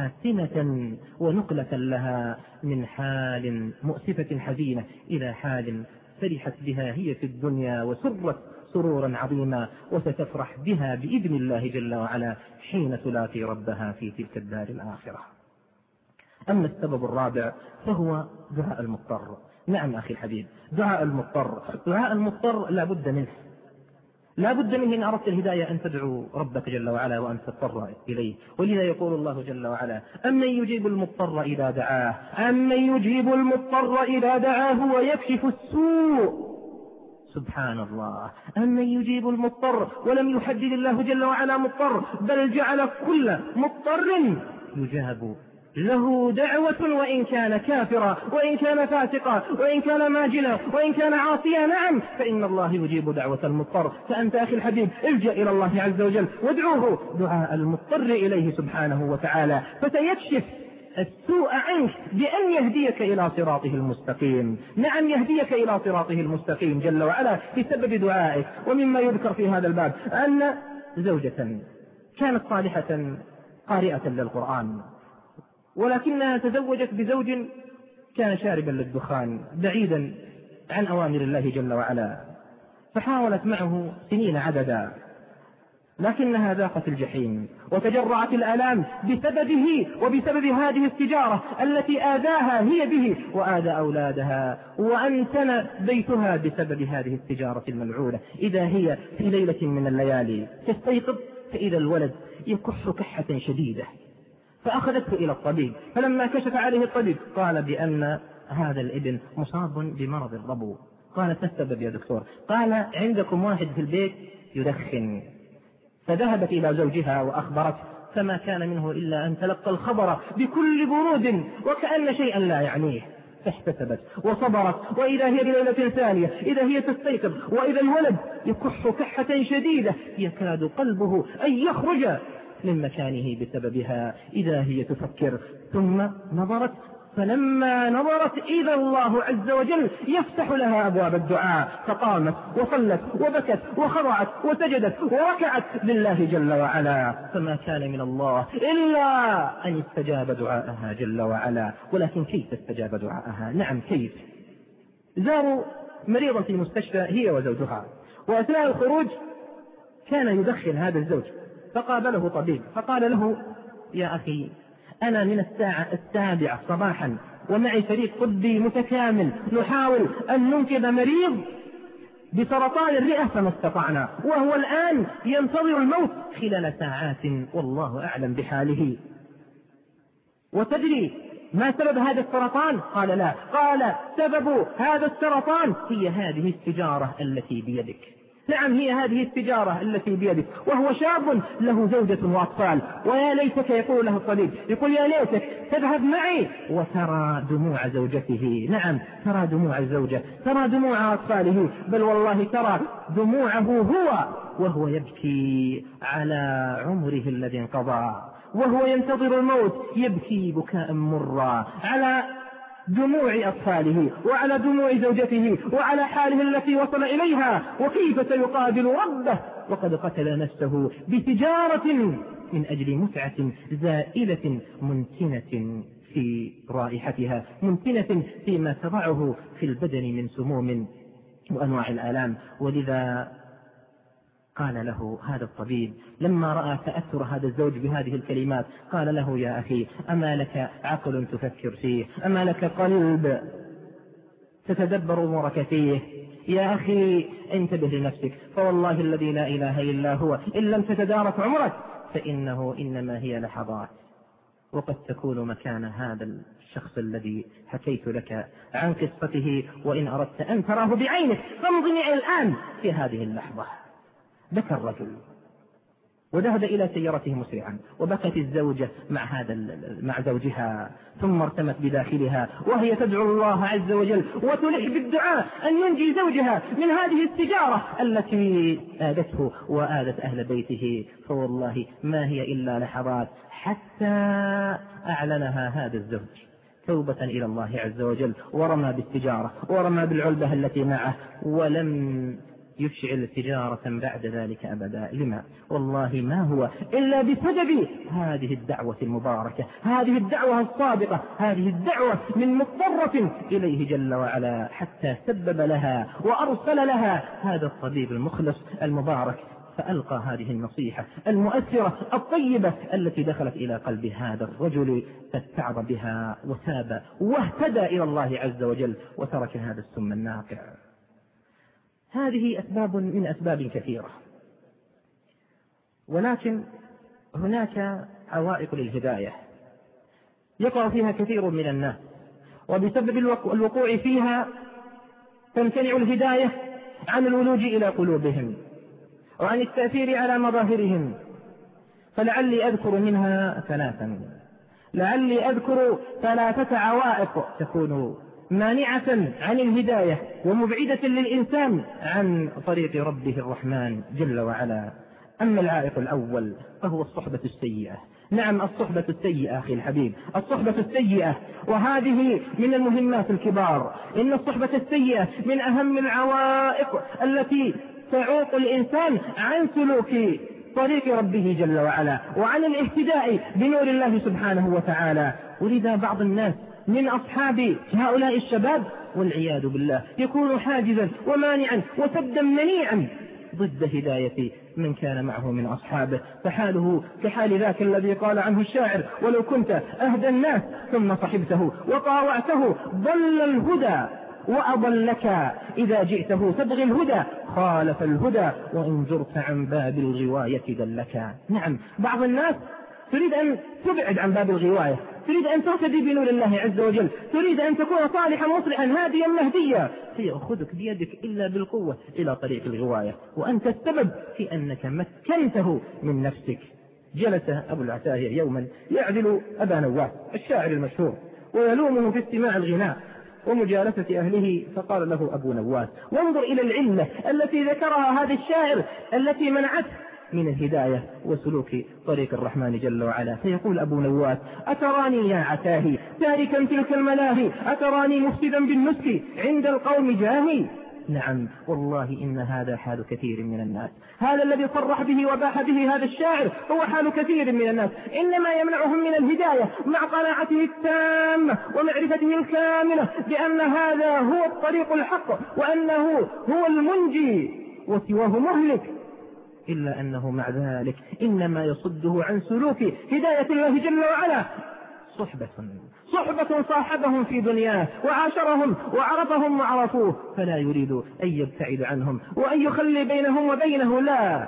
حاسمة ونقلة لها من حال مؤسفة حزينة إلى حال فرحت بها هي في الدنيا وسرت سرورا عظيما، وستفرح بها بإذن الله جل وعلا حين تلاقي ربها في تلك الدار الآخرة. أما السبب الرابع فهو دعاء المضطر. نعم أخي الحبيب، دعاء المضطر دعاء المضطر لا بد منه، لا بد منه إن أردت الهداية أن تدعو ربك جل وعلا وأن تضطر إليه. ولذا يقول الله جل وعلا أمن يجيب المضطر إذا دعاه أمن يجيب المضطر إذا دعاه ويكشف السوء. سبحان الله، أمن يجيب المضطر، ولم يحدد الله جل وعلا مضطر، بل جعل كل مضطر يجاب له دعوة وإن كان كافرا وإن كان فاسقا وإن كان ماجنا وإن كان عاصيا. نعم، فإن الله يجيب دعوة المضطر. فأنت أخي الحبيب الجأ إلى الله عز وجل وادعوه دعاء المضطر إليه سبحانه وتعالى، فسيكشف السوء عنك بأن يهديك إلى صراطه المستقيم. نعم، يهديك إلى صراطه المستقيم جل وعلا بسبب دعائك. ومما يذكر في هذا الباب أن زوجة كانت صالحة قارئة للقرآن، ولكنها تزوجت بزوج كان شاربا للدخان بعيدا عن أوامر الله جل وعلا، فحاولت معه سنين عددا لكنها ذاقت الجحيم وتجرعت الآلام بسببه وبسبب هذه التجارة التي آذاها هي به وآذى أولادها، وأنتن بيتها بسبب هذه التجارة الملعونة. إذا هي في ليلة من الليالي تستيقظ فإذا الولد يكح كحة شديدة، فأخذته إلى الطبيب، فلما كشف عليه الطبيب قال بأن هذا الابن مصاب بمرض الربو. قالت: ما السبب يا دكتور؟ قال: عندكم واحد في البيت يدخن. فذهبت إلى زوجها وأخبرت، فما كان منه إلا أن تلقى الخبر بكل برود وكأن شيئا لا يعنيه، فاحتسبت وصبرت. وإذا هي بليلة ثانية إذا هي تستيقظ وإذا الولد يكح كحة شديدة يكاد قلبه أن يخرج من مكانه بسببها. إذا هي تفكر، ثم نظرت، فلما نظرت إذا الله عز وجل يفتح لها أبواب الدعاء، فقامت وصلت وبكت وخضعت وسجدت وركعت لله جل وعلا، فما كان من الله إلا أن استجاب دعاءها جل وعلا. ولكن كيف استجاب دعاءها؟ نعم كيف. زاروا مريضا في المستشفى هي وزوجها، وأثناء الخروج كان يدخن هذا الزوج، فقابله طبيب فقال له: يا أخي، أنا من الساعة السابعة صباحا ومعي فريق طبي متكامل نحاول أن ننقذ مريض بسرطان الرئة فما استطعنا، وهو الآن ينتظر الموت خلال ساعات والله أعلم بحاله. وتدري ما سبب هذا السرطان؟ قال: لا. قال: سبب هذا السرطان هي هذه التجارة التي بيدك. نعم، هي هذه التجارة التي بيدك. وهو شاب له زوجة وأطفال، ويا ليتك، يقول له الطبيب، يقول: يا ليتك تذهب معي وترى دموع زوجته. نعم، ترى دموع الزوجة، ترى دموع أطفاله، بل والله ترى دموعه هو وهو يبكي على عمره الذي انقضى، وهو ينتظر الموت يبكي بكاء مرا على دموع أطفاله وعلى دموع زوجته وعلى حاله التي وصل إليها، وكيف سيقابل ربه وقد قتل نفسه بتجارة من أجل متعة زائلة منتنة في رائحتها، منتنة فيما تضعه في البدن من سموم وأنواع الآلام. ولذا قال له هذا الطبيب لما رأى تأثر هذا الزوج بهذه الكلمات، قال له: يا أخي، أما لك عقل تفكر فيه؟ أما لك قلب تتدبر أمورك فيه؟ يا أخي انتبه لنفسك، فوالله الذي لا إله إلا هو إن لم تتدارك عمرك فإنه إنما هي لحظات، وقد تكون مكان هذا الشخص الذي حكيت لك عن قصته، وإن أردت أن تراه بعينك فانظني الآن في هذه اللحظة. بكى الرجل وذهب إلى سيارته مسرعا، وبكت الزوجة مع هذا مع زوجها، ثم ارتمت بداخلها وهي تدعو الله عز وجل وتلح بالدعاء أن ينجي زوجها من هذه التجارة التي آذته وآذت أهل بيته. فوالله ما هي إلا لحظات حتى أعلنها هذا الزوج توبة إلى الله عز وجل، ورمى بالتجارة ورمى بالعلبة التي معه، ولم يفشل تجارة بعد ذلك أبدا. لما؟ والله ما هو إلا بسبب هذه الدعوة المباركة، هذه الدعوة الصادقة، هذه الدعوة من مضطرة إليه جل وعلا، حتى سبب لها وأرسل لها هذا الطبيب المخلص المبارك، فألقى هذه النصيحة المؤثرة الطيبة التي دخلت إلى قلب هذا الرجل، فاستعظ بها وتاب واهتدى إلى الله عز وجل وترك هذا السم الناقع. هذه أسباب من أسباب كثيرة، ولكن هناك عوائق للهداية يقع فيها كثير من الناس، وبسبب الوقوع فيها تمتنع الهداية عن الولوج إلى قلوبهم وعن التأثير على مظاهرهم. فلعلي أذكر منها ثلاثا، لعلي أذكر ثلاثة عوائق تكون مانعة عن الهداية ومبعدة للإنسان عن طريق ربه الرحمن جل وعلا. أما العائق الأول فهو الصحبة السيئة. نعم، الصحبة السيئة أخي الحبيب، الصحبة السيئة، وهذه من المهمات الكبار. إن الصحبة السيئة من أهم العوائق التي تعوق الإنسان عن سلوك طريق ربه جل وعلا وعن الاهتداء بنور الله سبحانه وتعالى. ولذا بعض الناس من أصحاب هؤلاء الشباب والعياذ بالله يكون حاجزا ومانعا وسدا منيعا ضد هداية من كان معه من أصحابه، فحاله كحال ذاك الذي قال عنه الشاعر: ولو كنت أهدى الناس ثم صحبته وطاوعته ضل الهدى وأضلك، إذا جئته تبغي الهدى خالف الهدى، وإن زرت عن باب الغواية دلك. نعم، بعض الناس تريد أن تبعد عن باب الغواية، تريد أن تهتدي بنور الله عز وجل، تريد أن تكون صالحا مصلحا هاديا مهديا، فيأخذك بيدك إلا بالقوة إلى طريق الغواية، وأنت السبب في أنك مكنته من نفسك. جلس أبو العتاهية يوما يعدل أبا نواس الشاعر المشهور ويلومه في استماع الغناء ومجالسة أهله، فقال له أبو نواس: وانظر إلى العلة التي ذكرها هذا الشاعر التي منعته من الهداية وسلوك طريق الرحمن جل وعلا. فيقول أبو نواس: أتراني يا عتاهي تاركا تلك الملاهي، أتراني مفسدا بالنسك عند القوم جاهي. نعم والله إن هذا حال كثير من الناس، هذا الذي صرح به وباح به هذا الشاعر هو حال كثير من الناس، إنما يمنعهم من الهداية مع قناعته التامة ومعرفته الكاملة بأن هذا هو الطريق الحق وأنه هو المنجي وسواه مهلك، إلا أنه مع ذلك إنما يصده عن سلوك هداية الله جل وعلا صحبة صحبة صاحبهم في دنياه وعاشرهم وعرفهم وعرفوه، فلا يريد أن يبتعد عنهم وأن يخلي بينهم وبينه، لا،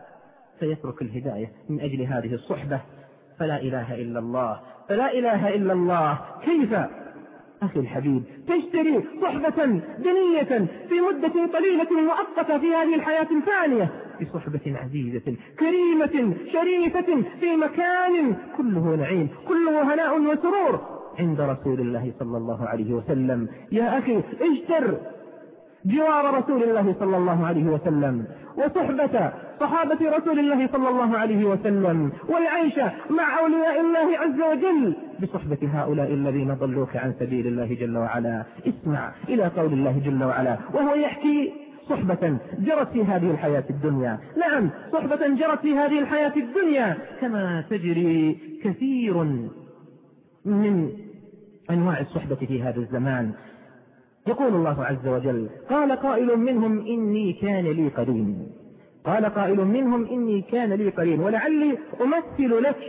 فيترك الهداية من أجل هذه الصحبة. فلا إله إلا الله، فلا إله إلا الله. كيف أخي الحبيب تشتري صحبة دنية في مدة قليلة مؤقتة في هذه الحياة الفانية بصحبة عزيزة كريمة شريفة في مكان كله نعيم كله هناء وسرور عند رسول الله صلى الله عليه وسلم؟ يا أخي اشتر جوار رسول الله صلى الله عليه وسلم وصحبة صحابة رسول الله صلى الله عليه وسلم والعيش مع أولياء الله عز وجل بصحبة هؤلاء الذين ضلوك عن سبيل الله جل وعلا. اسمع إلى قول الله جل وعلا وهو يحكي صحبة جرت في هذه الحياة الدنيا. نعم، صحبة جرت في هذه الحياة الدنيا كما تجري كثير من أنواع الصحبة في هذا الزمان. يقول الله عز وجل: قال قائل منهم إني كان لي قرين، قال قائل منهم إني كان لي قرين. ولعلي أمثل لك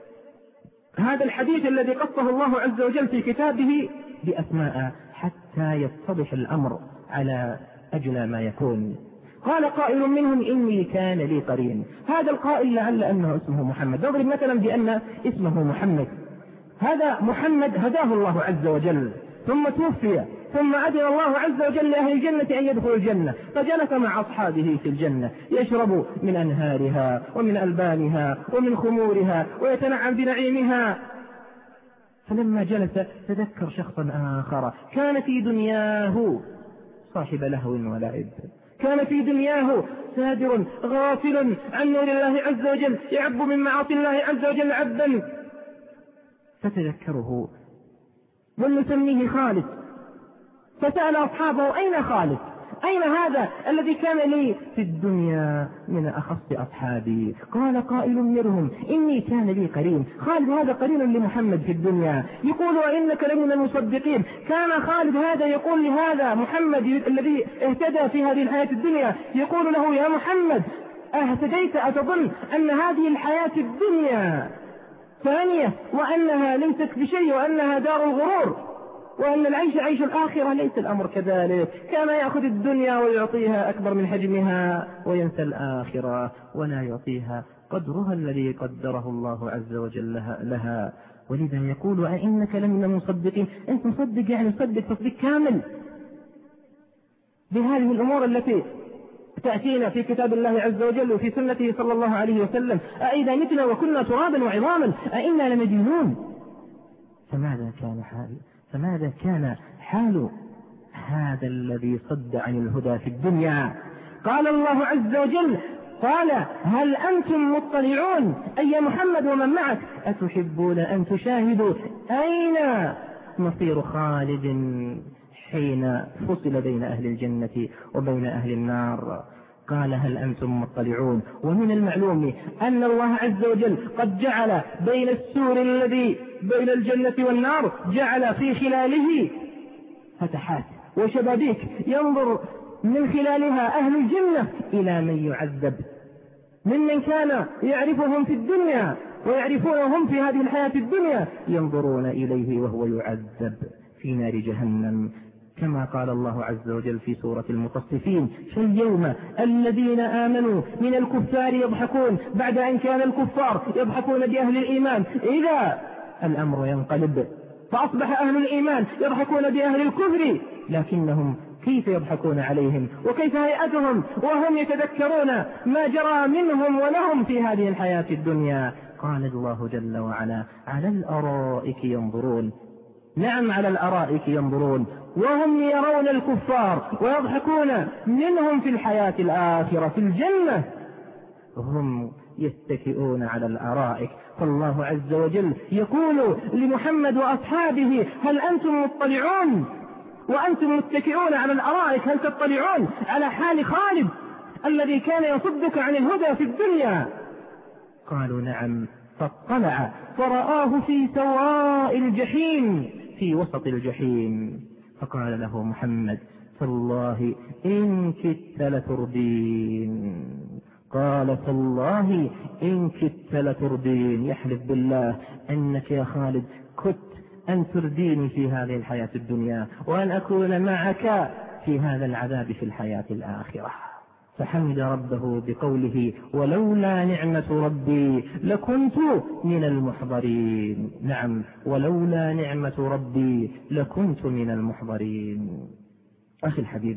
هذا الحديث الذي قصه الله عز وجل في كتابه بأسماء حتى يتضح الأمر على أجل ما يكون. قال قائل منهم إني كان لي قرين، هذا القائل لعل أنه اسمه محمد. نضرب مثلا بأن اسمه محمد، هذا محمد هداه الله عز وجل ثم توفي، ثم أذن الله عز وجل لأهل الجنة أن يدخلوا الجنة، فجلس مع أصحابه في الجنة يشرب من أنهارها ومن ألبانها ومن خمورها ويتنعم بنعيمها. فلما جلس تذكر شخصا آخر كان في دنياه صاحب لهو ولعب، كان في دنياه سادر غافل عن نور الله عز وجل يعب من معاصي الله عز وجل عبا، فتذكره ونسميه خالد، فسأل أصحابه: أين خالد؟ أين هذا الذي كان لي في الدنيا من أخص أصحابي؟ قال قائل منهم: إني كان لي قرين. خالد هذا قرين لمحمد في الدنيا، يقول: وإنك لمن المصدقين. كان خالد هذا يقول لهذا محمد الذي اهتدى في هذه الحياة الدنيا، يقول له: يا محمد أهتديت أتظن أن هذه الحياة الدنيا ثانية وأنها ليست بشيء وأنها دار الغرور وأن العيش عيش الآخرة؟ ليس الأمر كذلك. كان يأخذ الدنيا ويعطيها أكبر من حجمها وينسى الآخرة ولا يعطيها قدرها الذي قدره الله عز وجل لها. ولذا يقول: أئنك لمن المصدقين. أنت مصدق يعني صدق تصديق كامل بهذه الأمور التي تأتينا في كتاب الله عز وجل وفي سنته صلى الله عليه وسلم. أئذا متنا وكنا ترابا وعظاما أئنا لمدينون. فماذا كان حال فماذا كان حال هذا الذي صد عن الهدى في الدنيا؟ قال الله عز وجل: قال: هل أنتم مطلعون أي يا محمد ومن معك أتحبون أن تشاهدوا أين مصير خالد حين فصل بين أهل الجنة وبين أهل النار؟ قال: هل أنتم مطلعون. ومن المعلوم أن الله عز وجل قد جعل بين السور الذي بين الجنة والنار جعل في خلاله فتحات وشبابيك ينظر من خلالها أهل الجنة إلى من يعذب، ممن كان يعرفهم في الدنيا ويعرفونهم في هذه الحياة الدنيا ينظرون إليه وهو يعذب في نار جهنم، كما قال الله عز وجل في سورة المطففين: فاليوم الذين آمنوا من الكفار يضحكون، بعد أن كان الكفار يضحكون بأهل الإيمان إذا الأمر ينقلب فأصبح أهل الإيمان يضحكون بأهل الكفر، لكنهم كيف يضحكون عليهم وكيف هيئتهم وهم يتذكرون ما جرى منهم ولهم في هذه الحياة الدنيا. قال الله جل وعلا: على الأرائك ينظرون. نعم، على الأرائك ينظرون وهم يرون الكفار ويضحكون منهم في الحياة الآخرة في الجنة، هم يتكئون على الأرائك. فالله عز وجل يقول لمحمد وأصحابه: هل أنتم مطلعون وأنتم متكئون على الأرائك؟ هل تطلعون على حال خالد الذي كان يصدك عن الهدى في الدنيا؟ قالوا: نعم. فاطلع فرآه في سواء الجحيم، في وسط الجحيم، فقال له محمد: فالله إن كدت لتردين. قال: فالله إن كدت لتردين، يحلف بالله أنك يا خالد كدت أن ترديني في هذه الحياة الدنيا وأن أكون معك في هذا العذاب في الحياة الآخرة. فحمد ربه بقوله: ولولا نعمة ربي لكنت من المحضرين. نعم، ولولا نعمة ربي لكنت من المحضرين. أخي الحبيب،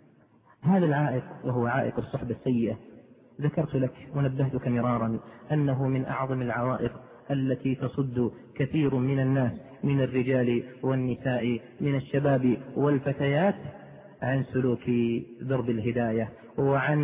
هذا العائق وهو عائق الصحبة السيئة، ذكرت لك ونبهتك مرارا أنه من أعظم العوائق التي تصد كثير من الناس من الرجال والنساء من الشباب والفتيات عن سلوك درب الهداية وعن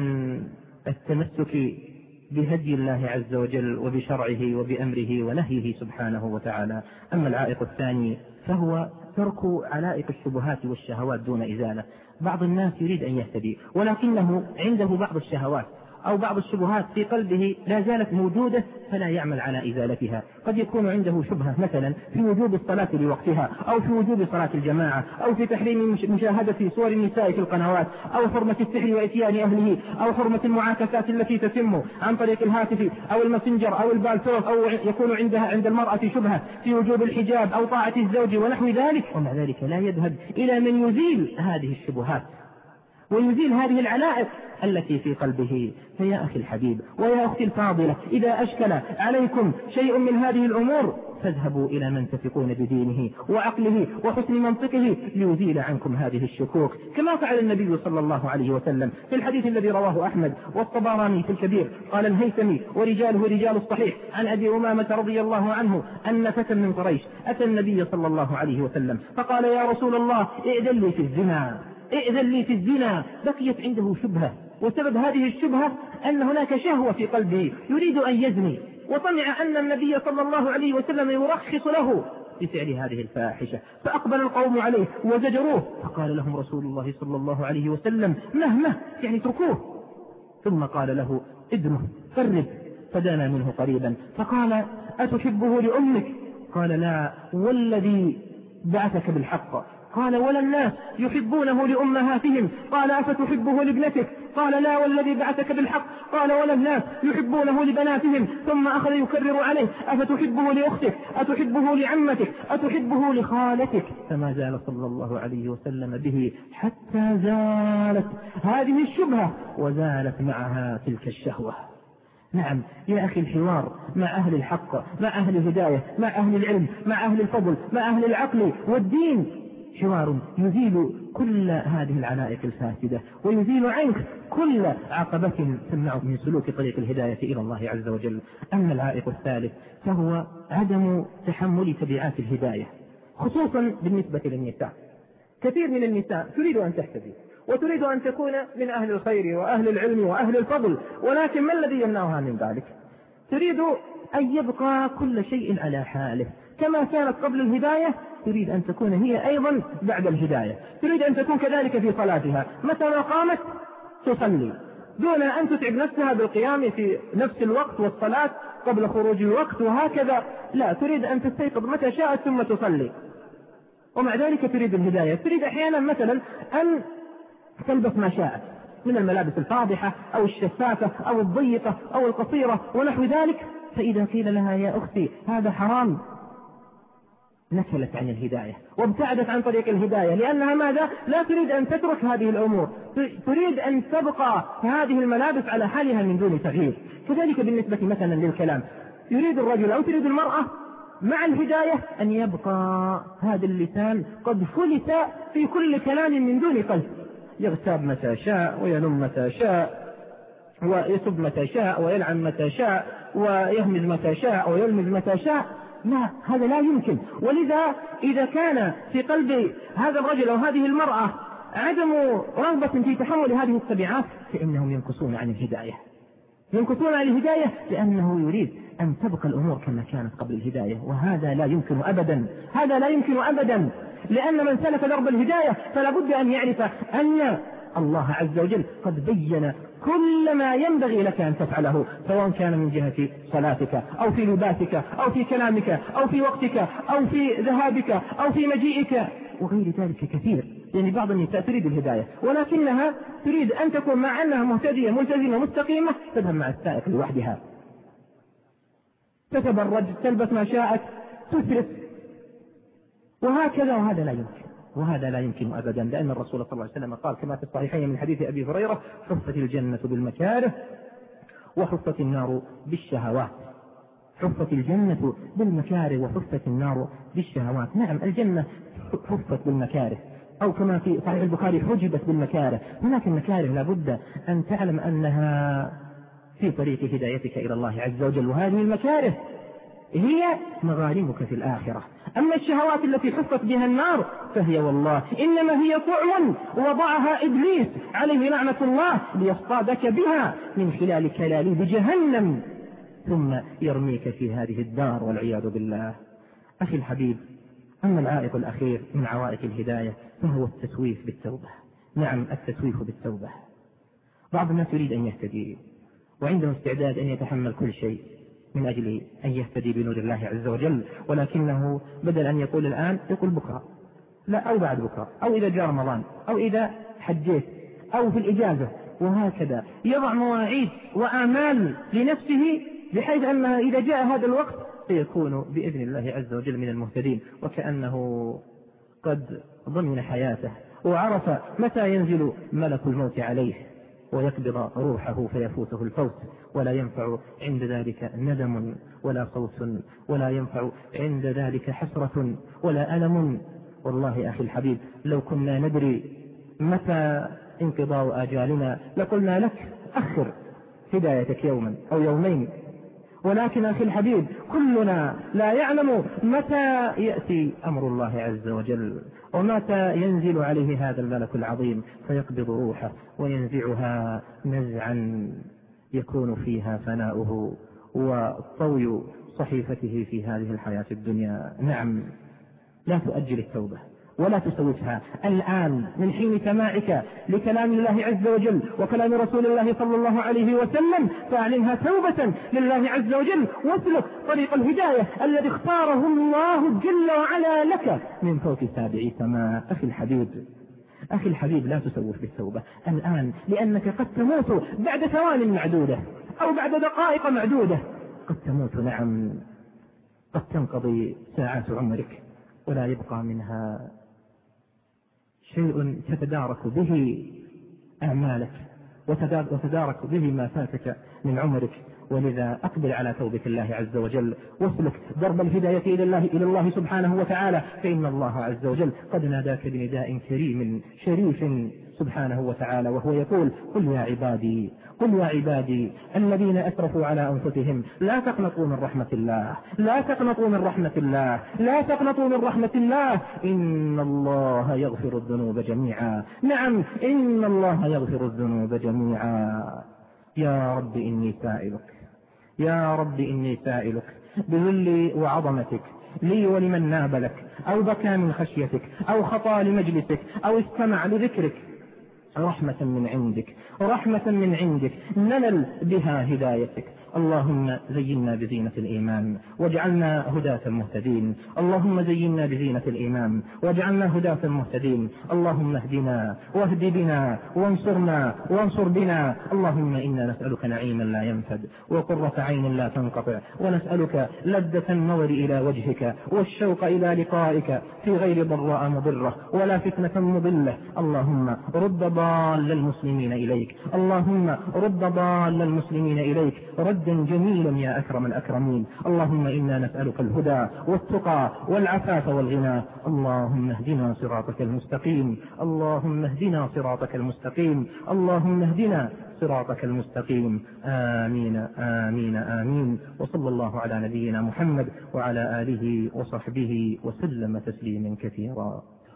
التمسك بهدي الله عز وجل وبشرعه وبأمره ونهيه سبحانه وتعالى. أما العائق الثاني فهو ترك علائق الشبهات والشهوات دون إزالة. بعض الناس يريد أن يهتدي ولكنه عنده بعض الشهوات أو بعض الشبهات في قلبه لا زالت موجودة فلا يعمل على إزالتها. قد يكون عنده شبهة مثلا في وجوب الصلاة لوقتها، أو في وجوب صلاة الجماعة، أو في تحريم مشاهدة صور النساء في القنوات، أو حرمة السحر وإتيان أهله، أو حرمة المعاكسات التي تتم عن طريق الهاتف أو الماسنجر أو البالتوث، أو يكون عندها عند المرأة شبهة في وجوب الحجاب أو طاعة الزوج ونحو ذلك. ومع ذلك لا يذهب إلى من يزيل هذه الشبهات ويزيل هذه العلائق التي في قلبه. فيا أخي الحبيب ويا أختي الفاضلة، إذا أشكل عليكم شيء من هذه الأمور فاذهبوا إلى من تثقون بدينه وعقله وحسن منطقه ليزيل عنكم هذه الشكوك، كما فعل النبي صلى الله عليه وسلم في الحديث الذي رواه أحمد والطبراني في الكبير. قال الهيثمي ورجاله رجال الصحيح عن أبي أمامة رضي الله عنه أن فتى من قريش أتى النبي صلى الله عليه وسلم فقال: يا رسول الله، ائذن لي في الزنا ائذن لي في الزنا. بقيت عنده شبهة، وسبب هذه الشبهة أن هناك شهوة في قلبه يريد أن يزني، وطمع أن النبي صلى الله عليه وسلم يرخص له بفعل هذه الفاحشة. فأقبل القوم عليه وزجروه، فقال لهم رسول الله صلى الله عليه وسلم: مهما يعني تركوه. ثم قال له: ادنه قرب. فدنا منه قريبا فقال: أتحبه لأمك؟ قال: لا والذي بعثك بالحق. قال: ولا الناس يحبونه لأمهاتهم. قال: أفتحبه لابنتك؟ قال: لا والذي بعثك بالحق. قال: ولا الناس يحبونه لبناتهم. ثم أخذ يكرر عليه: أفتحبه لأختك؟ أتحبه لعمتك؟ أتحبه لخالتك؟ فما زال صلى الله عليه وسلم به حتى زالت هذه الشبهة وزالت معها تلك الشهوة. نعم يا أخي، الحوار مع أهل الحق، مع أهل الهداية، مع أهل العلم، مع أهل الفضل، مع أهل العقل والدين، حوار يزيل كل هذه العلائق الفاسدة ويزيل عنك كل عقبة تمنعك من سلوك طريق الهداية إلى الله عز وجل. أما العائق الثالث فهو عدم تحمل تبعات الهداية، خصوصا بالنسبة للنساء. كثير من النساء تريد أن تهتدي وتريد أن تكون من أهل الخير وأهل العلم وأهل الفضل، ولكن ما الذي يمنعها من ذلك؟ تريد أن يبقى كل شيء على حاله كما كانت قبل الهداية، تريد أن تكون هي أيضا بعد الهداية، تريد أن تكون كذلك في صلاتها، متى ما قامت تصلي دون أن تتعب نفسها بالقيام في نفس الوقت والصلاة قبل خروج الوقت وهكذا. لا، تريد أن تستيقظ متى شاءت ثم تصلي، ومع ذلك تريد الهداية. تريد أحيانا مثلا أن تلبس ما شاءت من الملابس الفاضحة أو الشفافة أو الضيقة أو القصيرة ونحو ذلك، فإذا قيل لها يا أختي هذا حرام نكلت عن الهداية وابتعدت عن طريق الهداية، لأنها ماذا؟ لا تريد أن تترك هذه الأمور، تريد أن تبقى هذه الملابس على حالها من دون تغيير. كذلك بالنسبة مثلا للكلام، يريد الرجل أو تريد المرأة مع الهداية أن يبقى هذا اللسان قد فلت في كل كلام من دون قلب، يغتاب متى شاء وينم متى شاء ويسب متى شاء ويلعن متى شاء ويهمز متى شاء ويلمز متى شاء. لا، هذا لا يمكن. ولذا إذا كان في قلب هذا الرجل أو هذه المرأة عدم رغبة في تحمل هذه التبعات فإنهم ينقصون عن الهداية، ينقصون عن الهداية لأنه يريد أن تبقى الأمور كما كانت قبل الهداية، وهذا لا يمكن أبدا، هذا لا يمكن أبدا، لأن من سلك درب الهداية فلا بد أن يعرف أن الله عز وجل قد بين كل ما ينبغي لك أن تفعله، سواء كان من جهة صلاتك أو في لباسك أو في كلامك أو في وقتك أو في ذهابك أو في مجيئك وغير ذلك كثير. يعني بعض النساء تريد الهداية ولكنها تريد أن تكون مع أنها مهتدية ملتزمة مستقيمة تذهب مع السائق لوحدها، تتبرج، تلبس ما شاءت، تسرف، وهكذا. وهذا لا يمكن، وهذا لا يمكن أبدا، لأن الرسول صلى الله عليه وسلم قال كما في الصحيحين من حديث أبي هريرة: حفت الجنة بالمكاره وحفت النار بالشهوات. حفت الجنة بالمكاره وحفت النار بالشهوات. نعم، الجنة حفت بالمكاره، أو كما في صحيح البخاري حجبت بالمكاره. هناك المكاره لابد أن تعلم أنها في طريق هدايتك إلى الله عز وجل، وهذه المكاره هي مغارمك في الآخرة. أما الشهوات التي حفت بها النار فهي والله إنما هي طعم وضعها إبليس عليه لعنة الله ليصطادك بها من خلال كلاليب جهنم ثم يرميك في هذه الدار والعياذ بالله. أخي الحبيب، أما العائق الأخير من عوائق الهداية فهو التسويف بالتوبة. نعم، التسويف بالتوبة. بعض الناس يريد أن يهتدي وعنده استعداد أن يتحمل كل شيء من أجل أن يهتدي بنور الله عز وجل، ولكنه بدل أن يقول الآن يقول بكرة، لا، أو بعد بكرة، أو إذا جاء رمضان، أو إذا حجيت، أو في الإجازة، وهكذا يضع مواعيد وآمال لنفسه بحيث أنها إذا جاء هذا الوقت سيكون بإذن الله عز وجل من المهتدين، وكأنه قد ضمن حياته وعرف متى ينزل ملك الموت عليه ويقبض روحه فيفوته الفوت، ولا ينفع عند ذلك ندم ولا صوت، ولا ينفع عند ذلك حسرة ولا ألم. والله أخي الحبيب، لو كنا ندري متى انقضاء آجالنا لقلنا لك أخر هدايتك يوما أو يومين، ولكن أخي الحبيب كلنا لا يعلم متى يأتي أمر الله عز وجل ومتى ينزل عليه هذا الملك العظيم فيقبض روحه وينزعها نزعا يكون فيها فناؤه وطوي صحيفته في هذه الحياة الدنيا. نعم، لا تؤجل التوبة ولا تسوفها الآن من حين سماعك لكلام الله عز وجل وكلام رسول الله صلى الله عليه وسلم، فاعلنها توبة لله عز وجل، واسلك طريق الهداية الذي اختاره الله جل وعلا لك من فوق سابع سماء. أخي الحبيب، أخي الحبيب، لا تسوف بالتوبة الآن، لأنك قد تموت بعد ثوان معدودة أو بعد دقائق معدودة، قد تموت. نعم، قد تنقضي ساعات عمرك ولا يبقى منها شيء تتدارك به أعمالك وتدارك به ما فاتك من عمرك. ولذا أقبل على توبة الله عز وجل واسلك درب الهداية إلى الله, إلى الله سبحانه وتعالى، فإن الله عز وجل قد ناداك بنداء كريم شريف سبحانه وتعالى، وهو يقول: قل يا عبادي قل يا عبادي الذين أسرفوا على أنفسهم لا تقنطوا من رحمة الله لا تقنطوا من رحمة الله لا تقنطوا من رحمة الله إن الله يغفر الذنوب جميعا. نعم، إن الله يغفر الذنوب جميعا. يا رب إني سائلك يا رب إني سائلك بذلي وعظمتك لي ولمن ناب لك أو بكى من خشيتك أو خطى لمجلسك أو استمع لذكرك رحمة من عندك رحمة من عندك ننل بها هدايتك اللهم زينا بزينة الإيمان واجعلنا هداة مهتدين. اللهم زينا بزينة الإيمان واجعلنا هداة مهتدين. اللهم اهدنا واهد بنا وانصرنا وانصر بنا. اللهم إنا نسألك نعيما لا ينفد وقرة عين لا تنقطع، ونسألك لذة النظر إلى وجهك والشوق إلى لقائك في غير ضراء مضرة ولا فتنة مضلة. اللهم رد ضال المسلمين إليك، اللهم رد ضال المسلمين إليك ردا جميلا يا أكرم الأكرمين. اللهم إنا نسألك الهدى والتقى والعفاف والغنى. اللهم اهدنا صراطك المستقيم، اللهم اهدنا صراطك المستقيم، اللهم اهدنا صراطك المستقيم. آمين آمين آمين. وصلى الله على نبينا محمد وعلى آله وصحبه وسلم تسليما كثيرا.